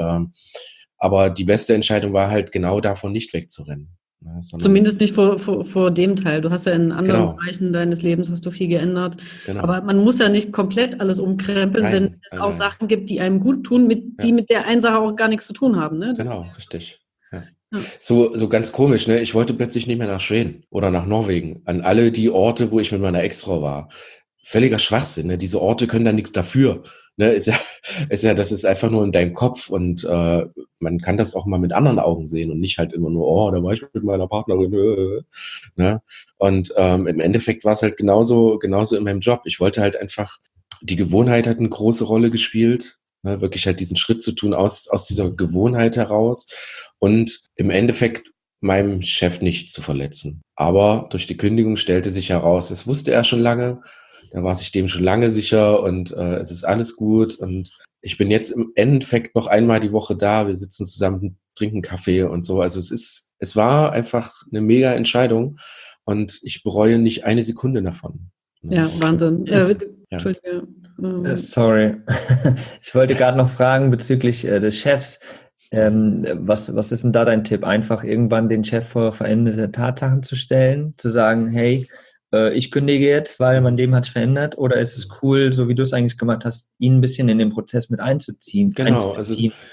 aber die beste Entscheidung war halt genau davon nicht wegzurennen. Ne? Zumindest nicht vor dem Teil. Du hast ja in anderen Bereichen deines Lebens hast du viel geändert. Genau. Aber man muss ja nicht komplett alles umkrempeln, wenn es auch Sachen gibt, die einem gut tun, die mit der einen Sache auch gar nichts zu tun haben. Ne? Genau, richtig. Ja. Ja. So ganz komisch, ne? Ich wollte plötzlich nicht mehr nach Schweden oder nach Norwegen, an alle die Orte, wo ich mit meiner Ex-Frau war. Völliger Schwachsinn, ne? Diese Orte können da nichts dafür. Ne? Das ist einfach nur in deinem Kopf und man kann das auch mal mit anderen Augen sehen und nicht halt immer nur, oh, da war ich mit meiner Partnerin. Ne? Und im Endeffekt war es halt genauso in meinem Job. Ich wollte halt einfach, die Gewohnheit hat eine große Rolle gespielt, ne? Wirklich halt diesen Schritt zu tun aus dieser Gewohnheit heraus und im Endeffekt meinem Chef nicht zu verletzen. Aber durch die Kündigung stellte sich heraus, das wusste er schon lange, da war sich dem schon lange sicher und es ist alles gut und ich bin jetzt im Endeffekt noch einmal die Woche da, wir sitzen zusammen, trinken Kaffee und so, also es war einfach eine mega Entscheidung und ich bereue nicht eine Sekunde davon. Ja, Wahnsinn. Entschuldige. Sorry, ich wollte gerade noch fragen bezüglich des Chefs. Was ist denn da dein Tipp? Einfach irgendwann den Chef vor veränderte Tatsachen zu stellen, zu sagen, hey, ich kündige jetzt, weil mein Leben hat sich verändert, oder ist es cool, so wie du es eigentlich gemacht hast, ihn ein bisschen in den Prozess mit einzuziehen? Genau, also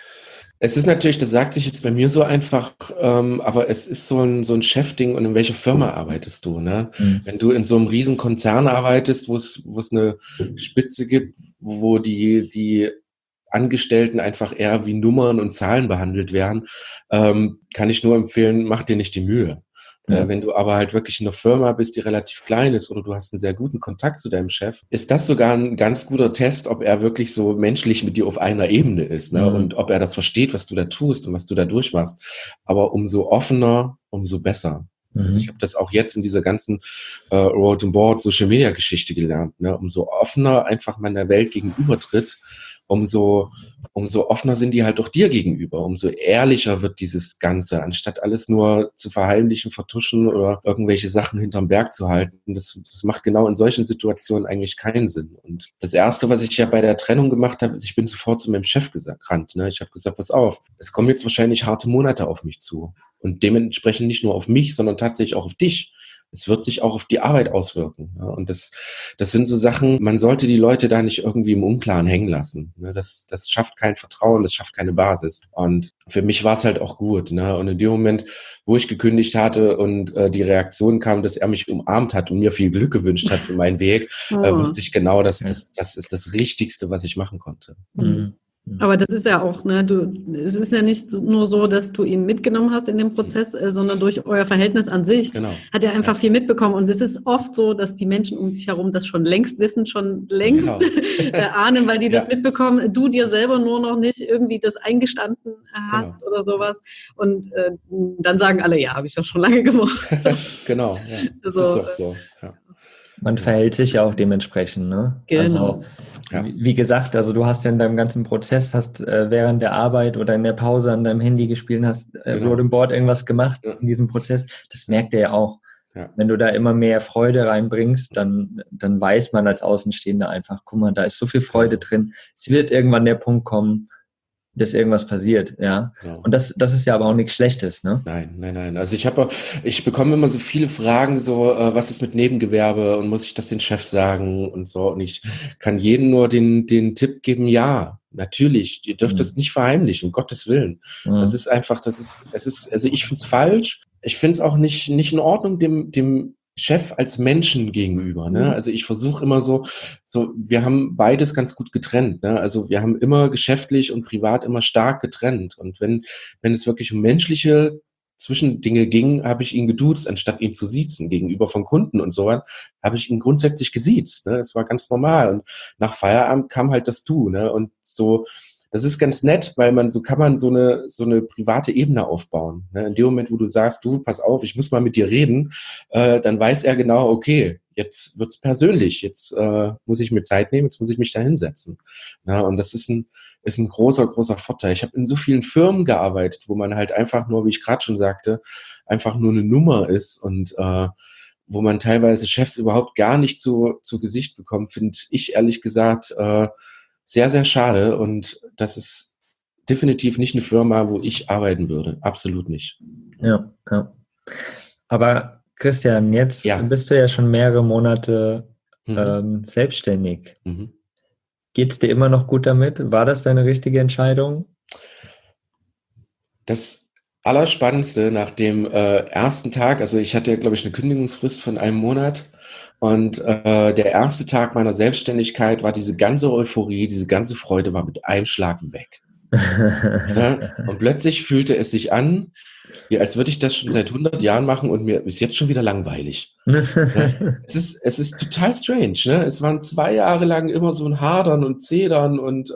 es ist natürlich, das sagt sich jetzt bei mir so einfach, aber es ist so ein Chefding und in welcher Firma arbeitest du, ne? Wenn du in so einem riesen Konzern arbeitest, wo es eine Spitze gibt, wo die Angestellten einfach eher wie Nummern und Zahlen behandelt werden, kann ich nur empfehlen, mach dir nicht die Mühe. Ja. Wenn du aber halt wirklich in einer Firma bist, die relativ klein ist oder du hast einen sehr guten Kontakt zu deinem Chef, ist das sogar ein ganz guter Test, ob er wirklich so menschlich mit dir auf einer Ebene ist, ne? Und ob er das versteht, was du da tust und was du da durchmachst. Aber umso offener, umso besser. Ich habe das auch jetzt in dieser ganzen Road and Board Social Media Geschichte gelernt. Ne? Umso offener einfach man der Welt gegenübertritt, umso offener sind die halt auch dir gegenüber, umso ehrlicher wird dieses Ganze, anstatt alles nur zu verheimlichen, vertuschen oder irgendwelche Sachen hinterm Berg zu halten. Das macht genau in solchen Situationen eigentlich keinen Sinn. Und das Erste, was ich ja bei der Trennung gemacht habe, ist, ich bin sofort zu meinem Chef gerannt. Ne? Ich habe gesagt, pass auf, es kommen jetzt wahrscheinlich harte Monate auf mich zu. Und dementsprechend nicht nur auf mich, sondern tatsächlich auch auf dich. es wird sich auch auf die Arbeit auswirken. Ja? Und das sind so Sachen, man sollte die Leute da nicht irgendwie im Unklaren hängen lassen. Ne? Das schafft kein Vertrauen, das schafft keine Basis. Und für mich war es halt auch gut. Ne? Und in dem Moment, wo ich gekündigt hatte und die Reaktion kam, dass er mich umarmt hat und mir viel Glück gewünscht hat für meinen Weg, wusste ich genau, dass das ist das Richtigste, was ich machen konnte. Mhm. Aber das ist ja auch, ne, es ist ja nicht nur so, dass du ihn mitgenommen hast in dem Prozess, sondern durch euer Verhältnis an sich hat er einfach viel mitbekommen. Und es ist oft so, dass die Menschen um sich herum das schon längst wissen, schon längst ahnen, weil die das mitbekommen, du dir selber nur noch nicht irgendwie das eingestanden hast oder sowas. Und dann sagen alle, ja, habe ich doch schon lange gemacht. Genau, das ist auch so. Ja. Man verhält sich ja auch dementsprechend, ne? Genau. Also, wie gesagt, also du hast ja in deinem ganzen Prozess, hast während der Arbeit oder in der Pause an deinem Handy gespielt, hast Road and Board irgendwas gemacht in diesem Prozess. Das merkt er ja auch. Ja. Wenn du da immer mehr Freude reinbringst, dann weiß man als Außenstehender einfach, guck mal, da ist so viel Freude drin. Es wird irgendwann der Punkt kommen, dass irgendwas passiert, ja. Genau. Und das ist ja aber auch nichts Schlechtes, ne? Nein. Also ich bekomme immer so viele Fragen, so, was ist mit Nebengewerbe und muss ich das den Chef sagen und so. Und ich kann jedem nur den Tipp geben, ja, natürlich, ihr dürft das nicht verheimlichen, um Gottes Willen. Das ist einfach, also ich finde es falsch. Ich finde es auch nicht in Ordnung, dem Chef als Menschen gegenüber, ne? Also ich versuche immer so, wir haben beides ganz gut getrennt, ne? Also wir haben immer geschäftlich und privat immer stark getrennt. Und wenn es wirklich um menschliche Zwischendinge ging, habe ich ihn geduzt, anstatt ihn zu siezen. Gegenüber von Kunden und so habe ich ihn grundsätzlich gesiezt, ne? Das war ganz normal. Und nach Feierabend kam halt das Du, ne? Und so, das ist ganz nett, weil kann man so eine private Ebene aufbauen. Ne? In dem Moment, wo du sagst, du, pass auf, ich muss mal mit dir reden, dann weiß er genau, okay, jetzt wird's persönlich, jetzt muss ich mir Zeit nehmen, jetzt muss ich mich da hinsetzen. Ja, und das ist ein großer, großer Vorteil. Ich habe in so vielen Firmen gearbeitet, wo man halt einfach nur, wie ich gerade schon sagte, einfach nur eine Nummer ist und wo man teilweise Chefs überhaupt gar nicht zu Gesicht bekommt, finde ich ehrlich gesagt sehr, sehr schade, und das ist definitiv nicht eine Firma, wo ich arbeiten würde. Absolut nicht. Ja. Aber Christian, jetzt bist du ja schon mehrere Monate selbstständig. Geht's dir immer noch gut damit? War das deine richtige Entscheidung? Das Allerspannendste nach dem ersten Tag, also ich hatte, glaube ich, eine Kündigungsfrist von 1 Monat. Und der erste Tag meiner Selbstständigkeit war diese ganze Euphorie, diese ganze Freude war mit einem Schlag weg. Ja? Und plötzlich fühlte es sich an, wie als würde ich das schon seit 100 Jahren machen und mir ist jetzt schon wieder langweilig. Ja? Es ist total strange. Ne? Es waren 2 Jahre lang immer so ein Hadern und Zedern und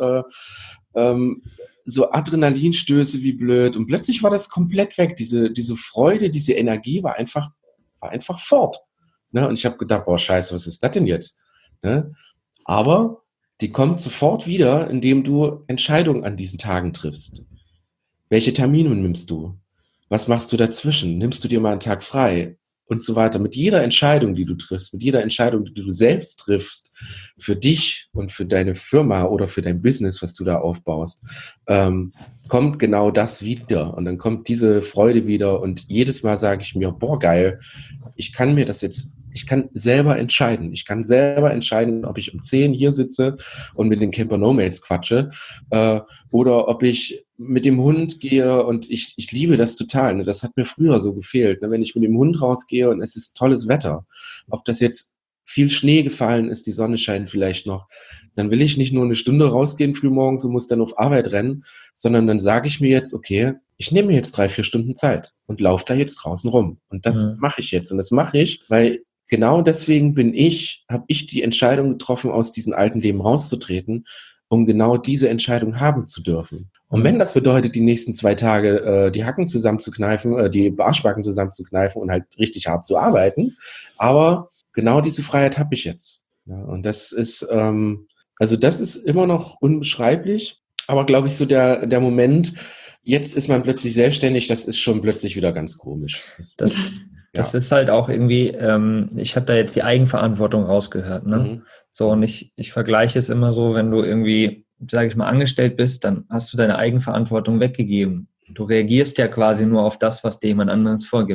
so Adrenalinstöße wie blöd. Und plötzlich war das komplett weg. Diese Freude, diese Energie war einfach fort. Ne? Und ich habe gedacht, boah, scheiße, was ist das denn jetzt? Ne? Aber die kommt sofort wieder, indem du Entscheidungen an diesen Tagen triffst. Welche Termine nimmst du? Was machst du dazwischen? Nimmst du dir mal einen Tag frei? Und so weiter. Mit jeder Entscheidung, die du triffst, mit jeder Entscheidung, die du selbst triffst, für dich und für deine Firma oder für dein Business, was du da aufbaust, kommt genau das wieder. Und dann kommt diese Freude wieder. Und jedes Mal sage ich mir, boah, geil, ich kann selber entscheiden. Ich kann selber entscheiden, ob ich um 10 hier sitze und mit den Camper Nomads quatsche oder ob ich mit dem Hund gehe, und ich liebe das total. Ne? Das hat mir früher so gefehlt. Ne? Wenn ich mit dem Hund rausgehe und es ist tolles Wetter, ob das jetzt viel Schnee gefallen ist, die Sonne scheint vielleicht noch, dann will ich nicht nur 1 Stunde rausgehen frühmorgens und muss dann auf Arbeit rennen, sondern dann sage ich mir jetzt, okay, ich nehme mir jetzt 3-4 Stunden Zeit und laufe da jetzt draußen rum. Und das mache ich jetzt. Und das mache ich, weil genau deswegen habe ich die Entscheidung getroffen, aus diesem alten Leben rauszutreten, um genau diese Entscheidung haben zu dürfen. Und wenn das bedeutet, die nächsten 2 Tage die Hacken zusammenzukneifen, die Arschbacken zusammenzukneifen und halt richtig hart zu arbeiten, aber genau diese Freiheit habe ich jetzt. Ja, und das ist, das ist immer noch unbeschreiblich, aber glaube ich so der Moment, jetzt ist man plötzlich selbstständig, das ist schon plötzlich wieder ganz komisch. Das ist halt auch irgendwie, ich habe da jetzt die Eigenverantwortung rausgehört, ne? So, und ich vergleiche es immer so, wenn du irgendwie, sage ich mal, angestellt bist, dann hast du deine Eigenverantwortung weggegeben. Du reagierst ja quasi nur auf das, was dir jemand anderes vorgibt.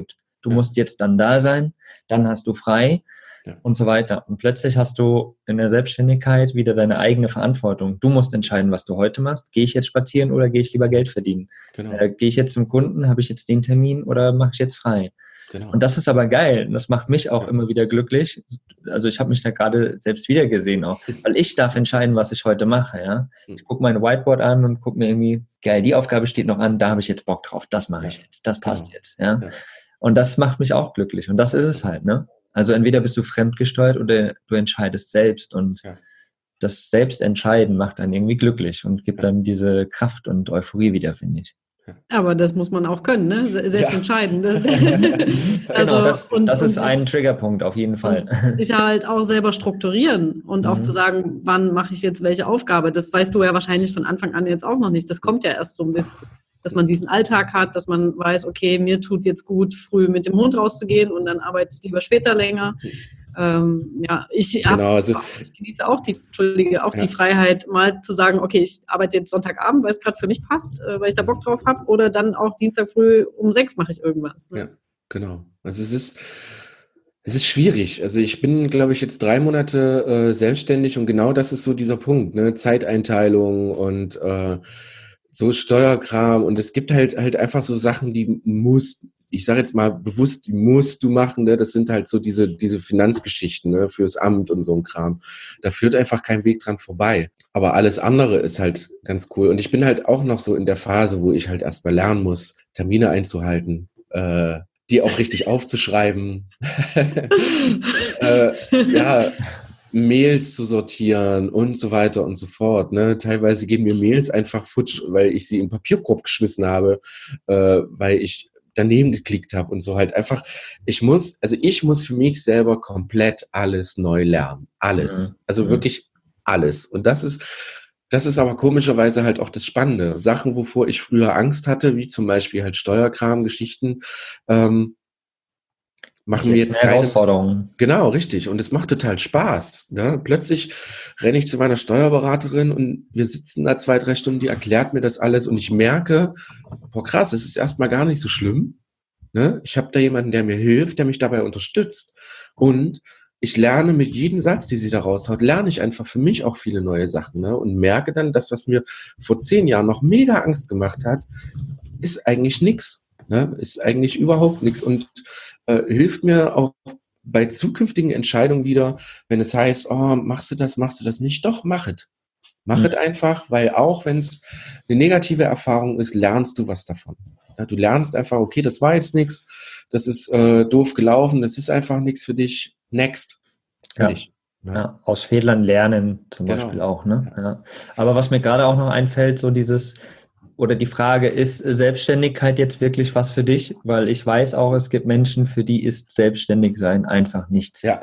du musst jetzt dann da sein, dann hast du frei und so weiter. Und plötzlich hast du in der Selbstständigkeit wieder deine eigene Verantwortung. Du musst entscheiden, was du heute machst. Gehe ich jetzt spazieren oder gehe ich lieber Geld verdienen? Genau. Gehe ich jetzt zum Kunden, habe ich jetzt den Termin oder mache ich jetzt frei? Genau. Und das ist aber geil. Das macht mich auch immer wieder glücklich. Also ich habe mich da gerade selbst wieder gesehen auch, weil ich darf entscheiden, was ich heute mache. Ja? Ich gucke mein Whiteboard an und gucke mir irgendwie, geil, die Aufgabe steht noch an, da habe ich jetzt Bock drauf, das mache ich jetzt, das passt jetzt. Ja? Und das macht mich auch glücklich. Und das ist es halt. Ne? Also entweder bist du fremdgesteuert oder du entscheidest selbst. Und das Selbstentscheiden macht dann irgendwie glücklich und gibt dann diese Kraft und Euphorie wieder, finde ich. Aber das muss man auch können, ne? Selbst entscheiden. Also, das ist ein Triggerpunkt auf jeden Fall. Sich halt auch selber strukturieren und auch zu sagen, wann mache ich jetzt welche Aufgabe. Das weißt du ja wahrscheinlich von Anfang an jetzt auch noch nicht. Das kommt ja erst so ein bisschen, dass man diesen Alltag hat, dass man weiß, okay, mir tut jetzt gut, früh mit dem Hund rauszugehen und dann arbeite ich lieber später länger. Ich genieße auch die Freiheit, mal zu sagen, okay, ich arbeite jetzt Sonntagabend, weil es gerade für mich passt, weil ich da Bock drauf habe, oder dann auch Dienstag früh um 6 mache ich irgendwas. Ne? Ja, genau. Also es ist schwierig. Also ich bin, glaube ich, jetzt 3 Monate selbstständig und genau das ist so dieser Punkt, ne? Zeiteinteilung und so Steuerkram, und es gibt halt einfach so Sachen, ich sage jetzt mal bewusst, die musst du machen, ne? Das sind halt so diese Finanzgeschichten, ne? Fürs Amt und so ein Kram. Da führt einfach kein Weg dran vorbei. Aber alles andere ist halt ganz cool. Und ich bin halt auch noch so in der Phase, wo ich halt erstmal lernen muss, Termine einzuhalten, die auch richtig aufzuschreiben. Mails zu sortieren und so weiter und so fort. Ne? Teilweise gehen mir Mails einfach futsch, weil ich sie im Papierkorb geschmissen habe, weil ich daneben geklickt habe und so halt einfach. Ich muss für mich selber komplett alles neu lernen. Alles. Also wirklich alles. Und das ist aber komischerweise halt auch das Spannende. Sachen, wovor ich früher Angst hatte, wie zum Beispiel halt Steuerkram-Geschichten, machen wir jetzt keine Herausforderungen. Genau, richtig. Und es macht total Spaß. Ne? Plötzlich renne ich zu meiner Steuerberaterin und wir sitzen da 2-3 Stunden, die erklärt mir das alles und ich merke, boah krass, es ist erstmal gar nicht so schlimm. Ne? Ich habe da jemanden, der mir hilft, der mich dabei unterstützt. Und ich lerne mit jedem Satz, die sie da raushaut, lerne ich einfach für mich auch viele neue Sachen. Ne? Und merke dann, das, was mir vor 10 Jahren noch mega Angst gemacht hat, ist eigentlich nichts. Ne? Ist eigentlich überhaupt nichts und hilft mir auch bei zukünftigen Entscheidungen wieder, wenn es heißt, oh, machst du das nicht? Doch, mach es. Mach es einfach, weil auch wenn es eine negative Erfahrung ist, lernst du was davon. Ja, du lernst einfach, okay, das war jetzt nichts, das ist doof gelaufen, das ist einfach nichts für dich, next. Ja, aus Fehlern lernen zum Beispiel auch. Ne? Ja. Aber was mir gerade auch noch einfällt, so die Frage, ist Selbstständigkeit jetzt wirklich was für dich? Weil ich weiß auch, es gibt Menschen, für die ist Selbstständigsein einfach nichts. Ja.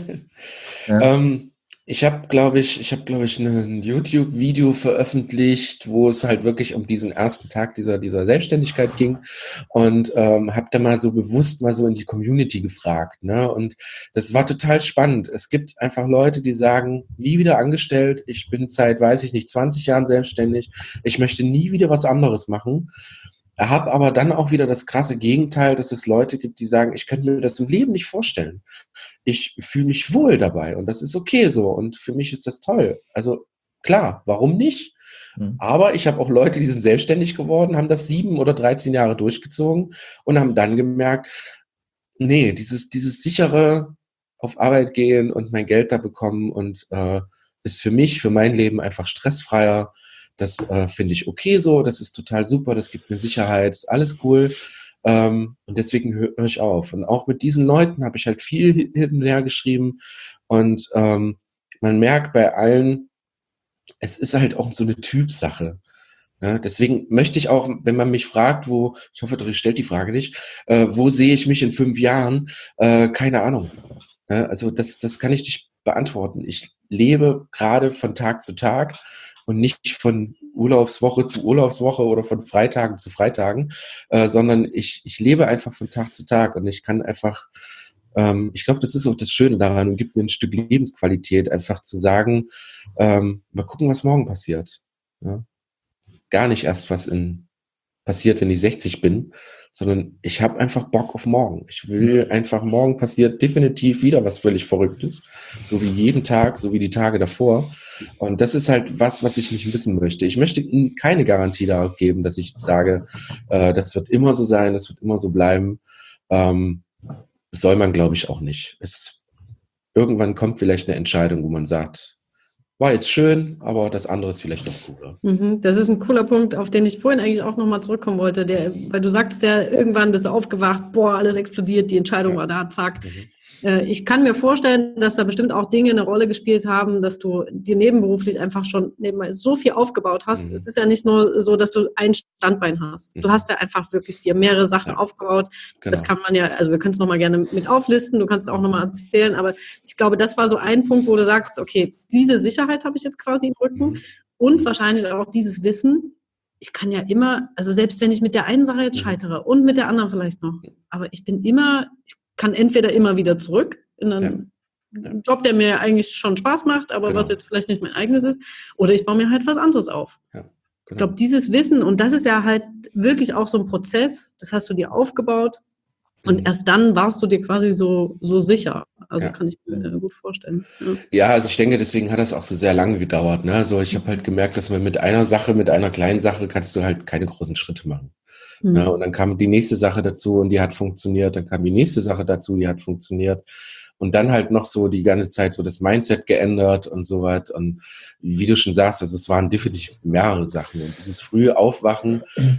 Ich habe, glaube ich, ein YouTube-Video veröffentlicht, wo es halt wirklich um diesen ersten Tag dieser Selbstständigkeit ging und habe da mal so bewusst mal so in die Community gefragt. Ne? Und das war total spannend. Es gibt einfach Leute, die sagen, nie wieder angestellt, ich bin seit, 20 Jahren selbstständig, ich möchte nie wieder was anderes machen. Habe aber dann auch wieder das krasse Gegenteil, dass es Leute gibt, die sagen, ich könnte mir das im Leben nicht vorstellen. Ich fühle mich wohl dabei und das ist okay so und für mich ist das toll. Also klar, warum nicht? Aber ich habe auch Leute, die sind selbstständig geworden, haben das 7 oder 13 Jahre durchgezogen und haben dann gemerkt, nee, dieses sichere auf Arbeit gehen und mein Geld da bekommen und ist für mich, für mein Leben einfach stressfreier. Das finde ich okay so, das ist total super, das gibt mir Sicherheit, ist alles cool. Und deswegen höre ich auf. Und auch mit diesen Leuten habe ich halt viel hin und her geschrieben. Und man merkt bei allen, es ist halt auch so eine Typsache. Ja, deswegen möchte ich auch, wenn man mich fragt, ich hoffe, ich stelle die Frage nicht, wo sehe ich mich in 5 Jahren? Keine Ahnung. Ja, also das kann ich nicht beantworten. Ich lebe gerade von Tag zu Tag und nicht von Urlaubswoche zu Urlaubswoche oder von Freitagen zu Freitagen, sondern ich lebe einfach von Tag zu Tag und ich kann einfach, ich glaube, das ist auch das Schöne daran und gibt mir ein Stück Lebensqualität, einfach zu sagen, mal gucken, was morgen passiert. Ja? Gar nicht erst, was in passiert, wenn ich 60 bin, sondern ich habe einfach Bock auf morgen. Ich will einfach, morgen passiert definitiv wieder was völlig Verrücktes, so wie jeden Tag, so wie die Tage davor. Und das ist halt was ich nicht missen möchte. Ich möchte keine Garantie darauf geben, dass ich sage, das wird immer so sein, das wird immer so bleiben. Soll man, glaube ich, auch nicht. Irgendwann kommt vielleicht eine Entscheidung, wo man sagt, war jetzt schön, aber das andere ist vielleicht doch cooler. Das ist ein cooler Punkt, auf den ich vorhin eigentlich auch nochmal zurückkommen wollte. Weil du sagtest ja, irgendwann bist du aufgewacht, boah, alles explodiert, die Entscheidung war da, zack. Ich kann mir vorstellen, dass da bestimmt auch Dinge eine Rolle gespielt haben, dass du dir nebenberuflich einfach schon nebenbei so viel aufgebaut hast. Es ist ja nicht nur so, dass du ein Standbein hast. Du hast ja einfach wirklich dir mehrere Sachen aufgebaut. Genau. Das kann man ja, also wir können es nochmal gerne mit auflisten, du kannst es auch nochmal erzählen, aber ich glaube, das war so ein Punkt, wo du sagst, okay, diese Sicherheit habe ich jetzt quasi im Rücken und wahrscheinlich auch dieses Wissen, ich kann ja immer, also selbst wenn ich mit der einen Sache jetzt scheitere und mit der anderen vielleicht noch, aber ich kann entweder immer wieder zurück in einen Job, der mir eigentlich schon Spaß macht, aber was jetzt vielleicht nicht mein eigenes ist, oder ich baue mir halt was anderes auf. Ja, genau. Ich glaube, dieses Wissen, und das ist ja halt wirklich auch so ein Prozess, das hast du dir aufgebaut und erst dann warst du dir quasi so sicher. Also kann ich mir gut vorstellen. Ja, also ich denke, deswegen hat das auch so sehr lange gedauert. Ne? Also ich habe halt gemerkt, dass man mit einer kleinen Sache kannst du halt keine großen Schritte machen. Ja, und dann kam die nächste Sache dazu und die hat funktioniert. Dann kam die nächste Sache dazu, die hat funktioniert. Und dann halt noch so die ganze Zeit so das Mindset geändert und so was. Und wie du schon sagst, es waren definitiv mehrere Sachen. Und dieses frühe Aufwachen,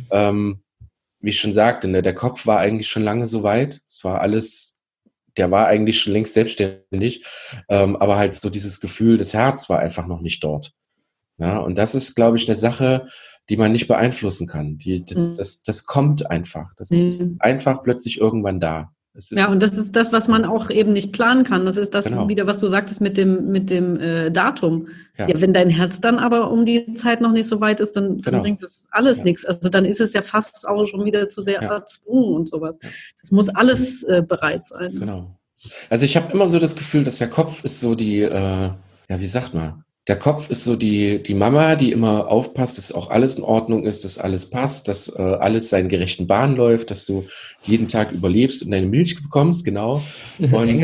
wie ich schon sagte, ne, der Kopf war eigentlich schon lange so weit. Es war alles, der war eigentlich schon längst selbstständig. Aber halt so dieses Gefühl, das Herz war einfach noch nicht dort. Ja, und das ist, glaube ich, eine Sache, die man nicht beeinflussen kann. Das kommt einfach. Das ist einfach plötzlich irgendwann da. Und das ist das, was man auch eben nicht planen kann. Das ist das wieder, was du sagtest mit dem Datum. Ja, wenn dein Herz dann aber um die Zeit noch nicht so weit ist, dann bringt das alles nichts. Also dann ist es ja fast auch schon wieder zu sehr erzwungen und sowas. Das muss alles bereit sein. Genau. Also ich habe immer so das Gefühl, dass der Kopf ist so die, wie sagt man? Der Kopf ist so die Mama, die immer aufpasst, dass auch alles in Ordnung ist, dass alles passt, dass alles seinen gerechten Bahn läuft, dass du jeden Tag überlebst und deine Milch bekommst, genau. Und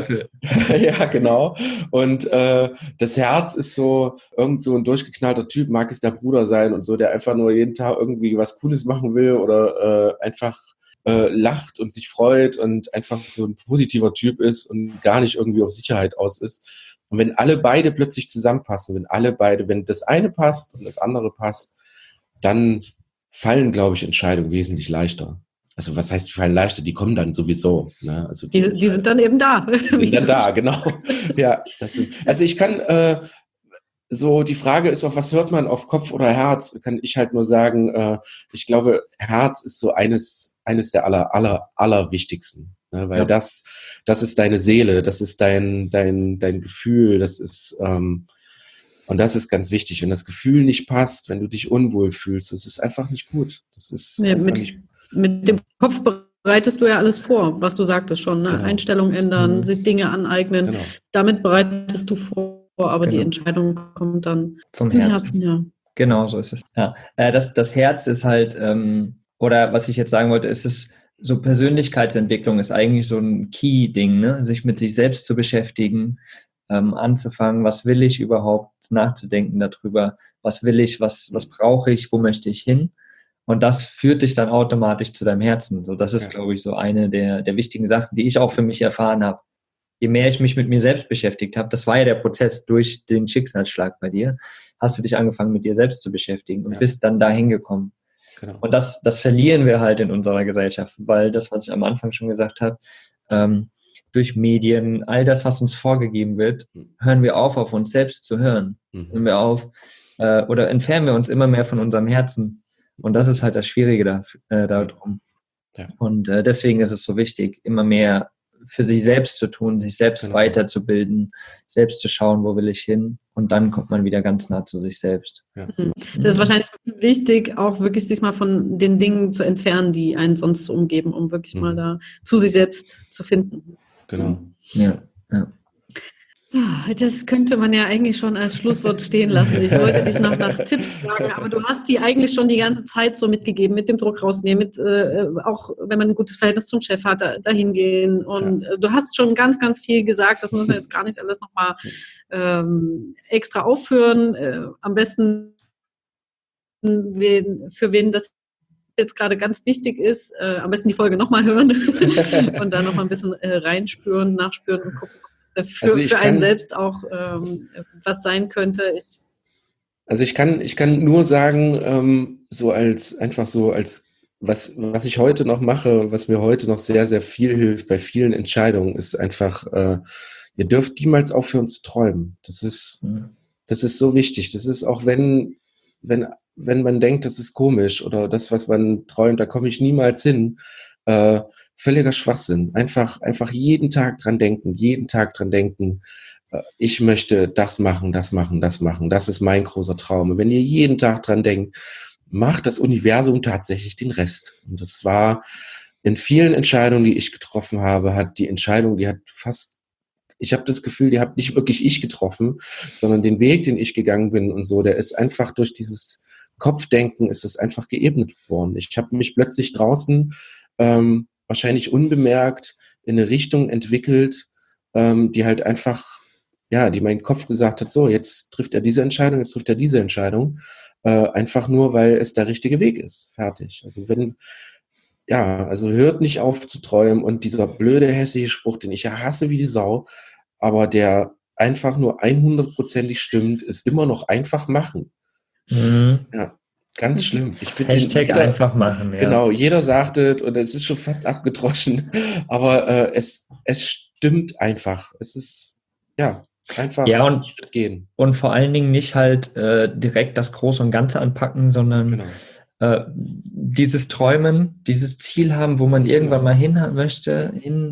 ja, genau. Und das Herz ist so irgend so ein durchgeknallter Typ, mag es der Bruder sein und so, der einfach nur jeden Tag irgendwie was Cooles machen will oder einfach lacht und sich freut und einfach so ein positiver Typ ist und gar nicht irgendwie auf Sicherheit aus ist. Und wenn alle beide plötzlich zusammenpassen, wenn das eine passt und das andere passt, dann fallen, glaube ich, Entscheidungen wesentlich leichter. Also was heißt, die fallen leichter? Die kommen dann sowieso. Ne? Also die sind dann eben da. Die sind dann da, genau. Ja, also ich kann, so die Frage ist auch, was hört man auf Kopf oder Herz? Kann ich halt nur sagen, ich glaube, Herz ist so eines der allerwichtigsten. Ne, weil das ist deine Seele, das ist dein Gefühl, das ist und das ist ganz wichtig. Wenn das Gefühl nicht passt, wenn du dich unwohl fühlst, das ist einfach nicht gut. Das ist mit dem Kopf bereitest du ja alles vor, was du sagtest schon. Ne? Genau. Einstellungen ändern, sich Dinge aneignen. Genau. Damit bereitest du vor, aber die Entscheidung kommt dann vom Herzen. Ja. Genau, so ist es. Ja. Das Herz ist halt, oder was ich jetzt sagen wollte, ist es, so Persönlichkeitsentwicklung ist eigentlich so ein Key-Ding, ne? Sich mit sich selbst zu beschäftigen, anzufangen, was will ich überhaupt, nachzudenken darüber, was will ich, was brauche ich, wo möchte ich hin? Und das führt dich dann automatisch zu deinem Herzen. So, das ist, glaube ich, so eine der wichtigen Sachen, die ich auch für mich erfahren habe. Je mehr ich mich mit mir selbst beschäftigt habe, das war ja der Prozess durch den Schicksalsschlag bei dir, hast du dich angefangen, mit dir selbst zu beschäftigen und bist dann dahin gekommen. Genau. Und das verlieren wir halt in unserer Gesellschaft, weil das, was ich am Anfang schon gesagt habe, durch Medien, all das, was uns vorgegeben wird, hören wir auf uns selbst zu hören. Hören wir auf oder entfernen wir uns immer mehr von unserem Herzen. Und das ist halt das Schwierige darum. Ja. Und deswegen ist es so wichtig, immer mehr für sich selbst zu tun, sich selbst weiterzubilden, selbst zu schauen, wo will ich hin. Und dann kommt man wieder ganz nah zu sich selbst. Ja. Das ist wahrscheinlich wichtig, auch wirklich sich mal von den Dingen zu entfernen, die einen sonst umgeben, um wirklich mal da zu sich selbst zu finden. Genau. Ja. Das könnte man ja eigentlich schon als Schlusswort stehen lassen. Ich wollte dich noch nach Tipps fragen, aber du hast die eigentlich schon die ganze Zeit so mitgegeben, mit dem Druck rausnehmen, mit auch wenn man ein gutes Verhältnis zum Chef hat, dahin gehen. Und du hast schon ganz, ganz viel gesagt. Das müssen wir jetzt gar nicht alles nochmal extra aufführen. Am besten, für wen das jetzt gerade ganz wichtig ist, am besten die Folge nochmal hören und dann nochmal ein bisschen reinspüren, nachspüren und gucken, für einen selbst auch was sein könnte. Ich kann nur sagen, was ich heute noch mache, was mir heute noch sehr, sehr viel hilft bei vielen Entscheidungen, ist einfach, ihr dürft niemals aufhören zu träumen. Das ist so wichtig. Das ist auch wenn man denkt, das ist komisch oder das, was man träumt, da komme ich niemals hin. Völliger Schwachsinn. Einfach jeden Tag dran denken, ich möchte das machen. Das ist mein großer Traum. Und wenn ihr jeden Tag dran denkt, macht das Universum tatsächlich den Rest. Und das war in vielen Entscheidungen, die ich getroffen habe, ich habe das Gefühl, die hat nicht wirklich ich getroffen, sondern den Weg, den ich gegangen bin und so, der ist einfach durch dieses Kopfdenken ist es einfach geebnet worden. Ich habe mich plötzlich draußen wahrscheinlich unbemerkt in eine Richtung entwickelt, die halt einfach, die mein Kopf gesagt hat, so, jetzt trifft er diese Entscheidung, einfach nur, weil es der richtige Weg ist. Fertig. Also hört nicht auf zu träumen und dieser blöde, hässliche Spruch, den ich ja hasse wie die Sau, aber der einfach nur 100%ig stimmt, ist immer noch einfach machen. Ja. Ganz schlimm. Ich finde Hashtag einfach machen, ja. Genau, jeder sagt es und es ist schon fast abgedroschen, aber es stimmt einfach. Es ist, einfach gehen. Und vor allen Dingen nicht halt direkt das Große und Ganze anpacken, sondern dieses Träumen, dieses Ziel haben, wo man irgendwann mal hin möchte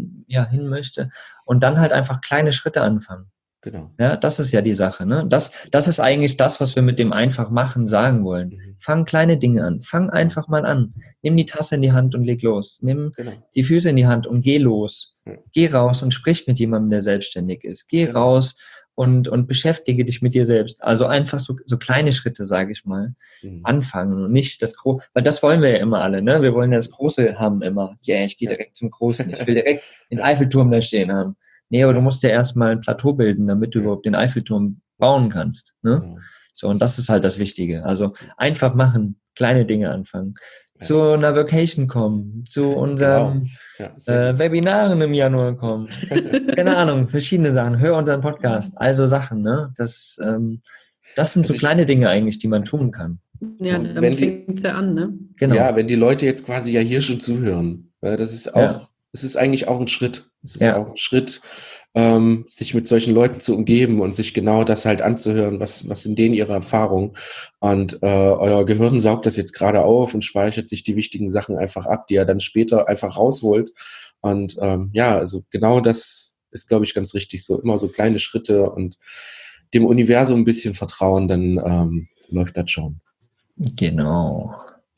und dann halt einfach kleine Schritte anfangen. Genau. Ja, das ist ja die Sache, ne? Das ist eigentlich das, was wir mit dem einfach machen sagen wollen. Fang kleine Dinge an. Fang einfach mal an. Nimm die Tasse in die Hand und leg los. Nimm die Füße in die Hand und geh los. Geh raus und sprich mit jemandem, der selbstständig ist. Geh raus und beschäftige dich mit dir selbst. Also einfach so kleine Schritte, sage ich mal, anfangen und nicht das Große, weil das wollen wir ja immer alle, ne? Wir wollen ja das Große haben immer. Ich gehe direkt zum Großen. Ich will direkt den Eiffelturm da stehen haben. Nee, aber du musst ja erstmal ein Plateau bilden, damit du überhaupt den Eiffelturm bauen kannst. Ne? So, und das ist halt das Wichtige. Also einfach machen, kleine Dinge anfangen. Zu einer Vacation kommen, zu unseren Webinaren im Januar kommen. Keine Ahnung, verschiedene Sachen. Hör unseren Podcast, also Sachen. Ne? Das sind so kleine Dinge eigentlich, die man tun kann. Ja, also, damit fängt es ja an, ne? Genau. Ja, wenn die Leute jetzt quasi hier schon zuhören, das ist auch... Es ist eigentlich auch ein Schritt. Es ist auch ein Schritt, sich mit solchen Leuten zu umgeben und sich genau das halt anzuhören, was sind denen ihre Erfahrungen. Und euer Gehirn saugt das jetzt gerade auf und speichert sich die wichtigen Sachen einfach ab, die er dann später einfach rausholt. Und also genau das ist, glaube ich, ganz richtig. So immer so kleine Schritte und dem Universum ein bisschen vertrauen, dann läuft das schon. Genau.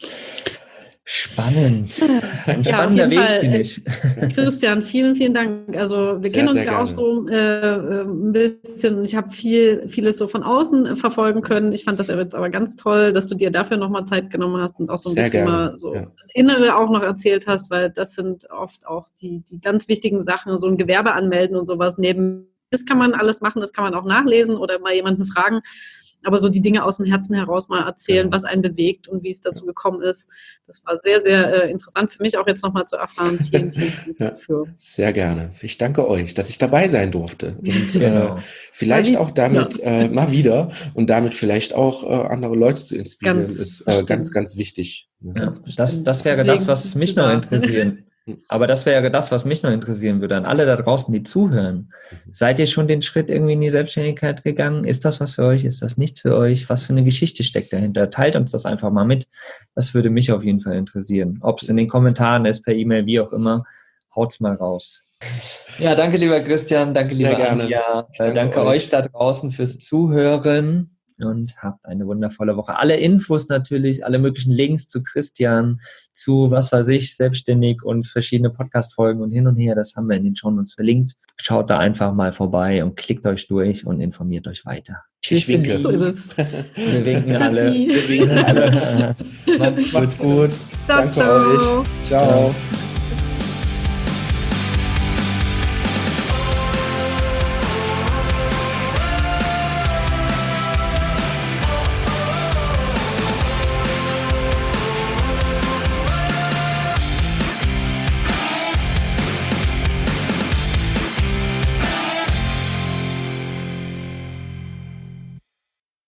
Spannend. Ein spannender Weg, finde ich. Christian, vielen, vielen Dank. Also wir kennen uns ja auch so ein bisschen. Ich habe vieles so von außen verfolgen können. Ich fand das jetzt aber ganz toll, dass du dir dafür nochmal Zeit genommen hast und auch so ein bisschen mal so das Innere auch noch erzählt hast, weil das sind oft auch die ganz wichtigen Sachen, so ein Gewerbe anmelden und sowas. Das kann man alles machen, das kann man auch nachlesen oder mal jemanden fragen. Aber so die Dinge aus dem Herzen heraus mal erzählen, was einen bewegt und wie es dazu gekommen ist. Das war sehr, sehr interessant für mich auch jetzt nochmal zu erfahren. Vielen, vielen Dank dafür. Sehr gerne. Ich danke euch, dass ich dabei sein durfte. Und vielleicht auch damit mal wieder und damit vielleicht auch andere Leute zu inspirieren, ist ganz, ganz wichtig. Ja, das wäre das, was mich noch interessiert. Aber das wäre das, was mich noch interessieren würde, an alle da draußen, die zuhören. Seid ihr schon den Schritt irgendwie in die Selbstständigkeit gegangen? Ist das was für euch? Ist das nicht für euch? Was für eine Geschichte steckt dahinter? Teilt uns das einfach mal mit. Das würde mich auf jeden Fall interessieren. Ob es in den Kommentaren ist, per E-Mail, wie auch immer, haut's mal raus. Ja, danke lieber Christian, danke lieber Anja. Danke euch da draußen fürs Zuhören. und habt eine wundervolle Woche. Alle Infos natürlich, alle möglichen Links zu Christian, zu was weiß ich, selbstständig und verschiedene Podcast-Folgen und hin und her, das haben wir in den Shownotes verlinkt. Schaut da einfach mal vorbei und klickt euch durch und informiert euch weiter. Tschüss. So ist es. Wir winken alle. Wir winken alle. Macht's gut. Danke euch. Ciao.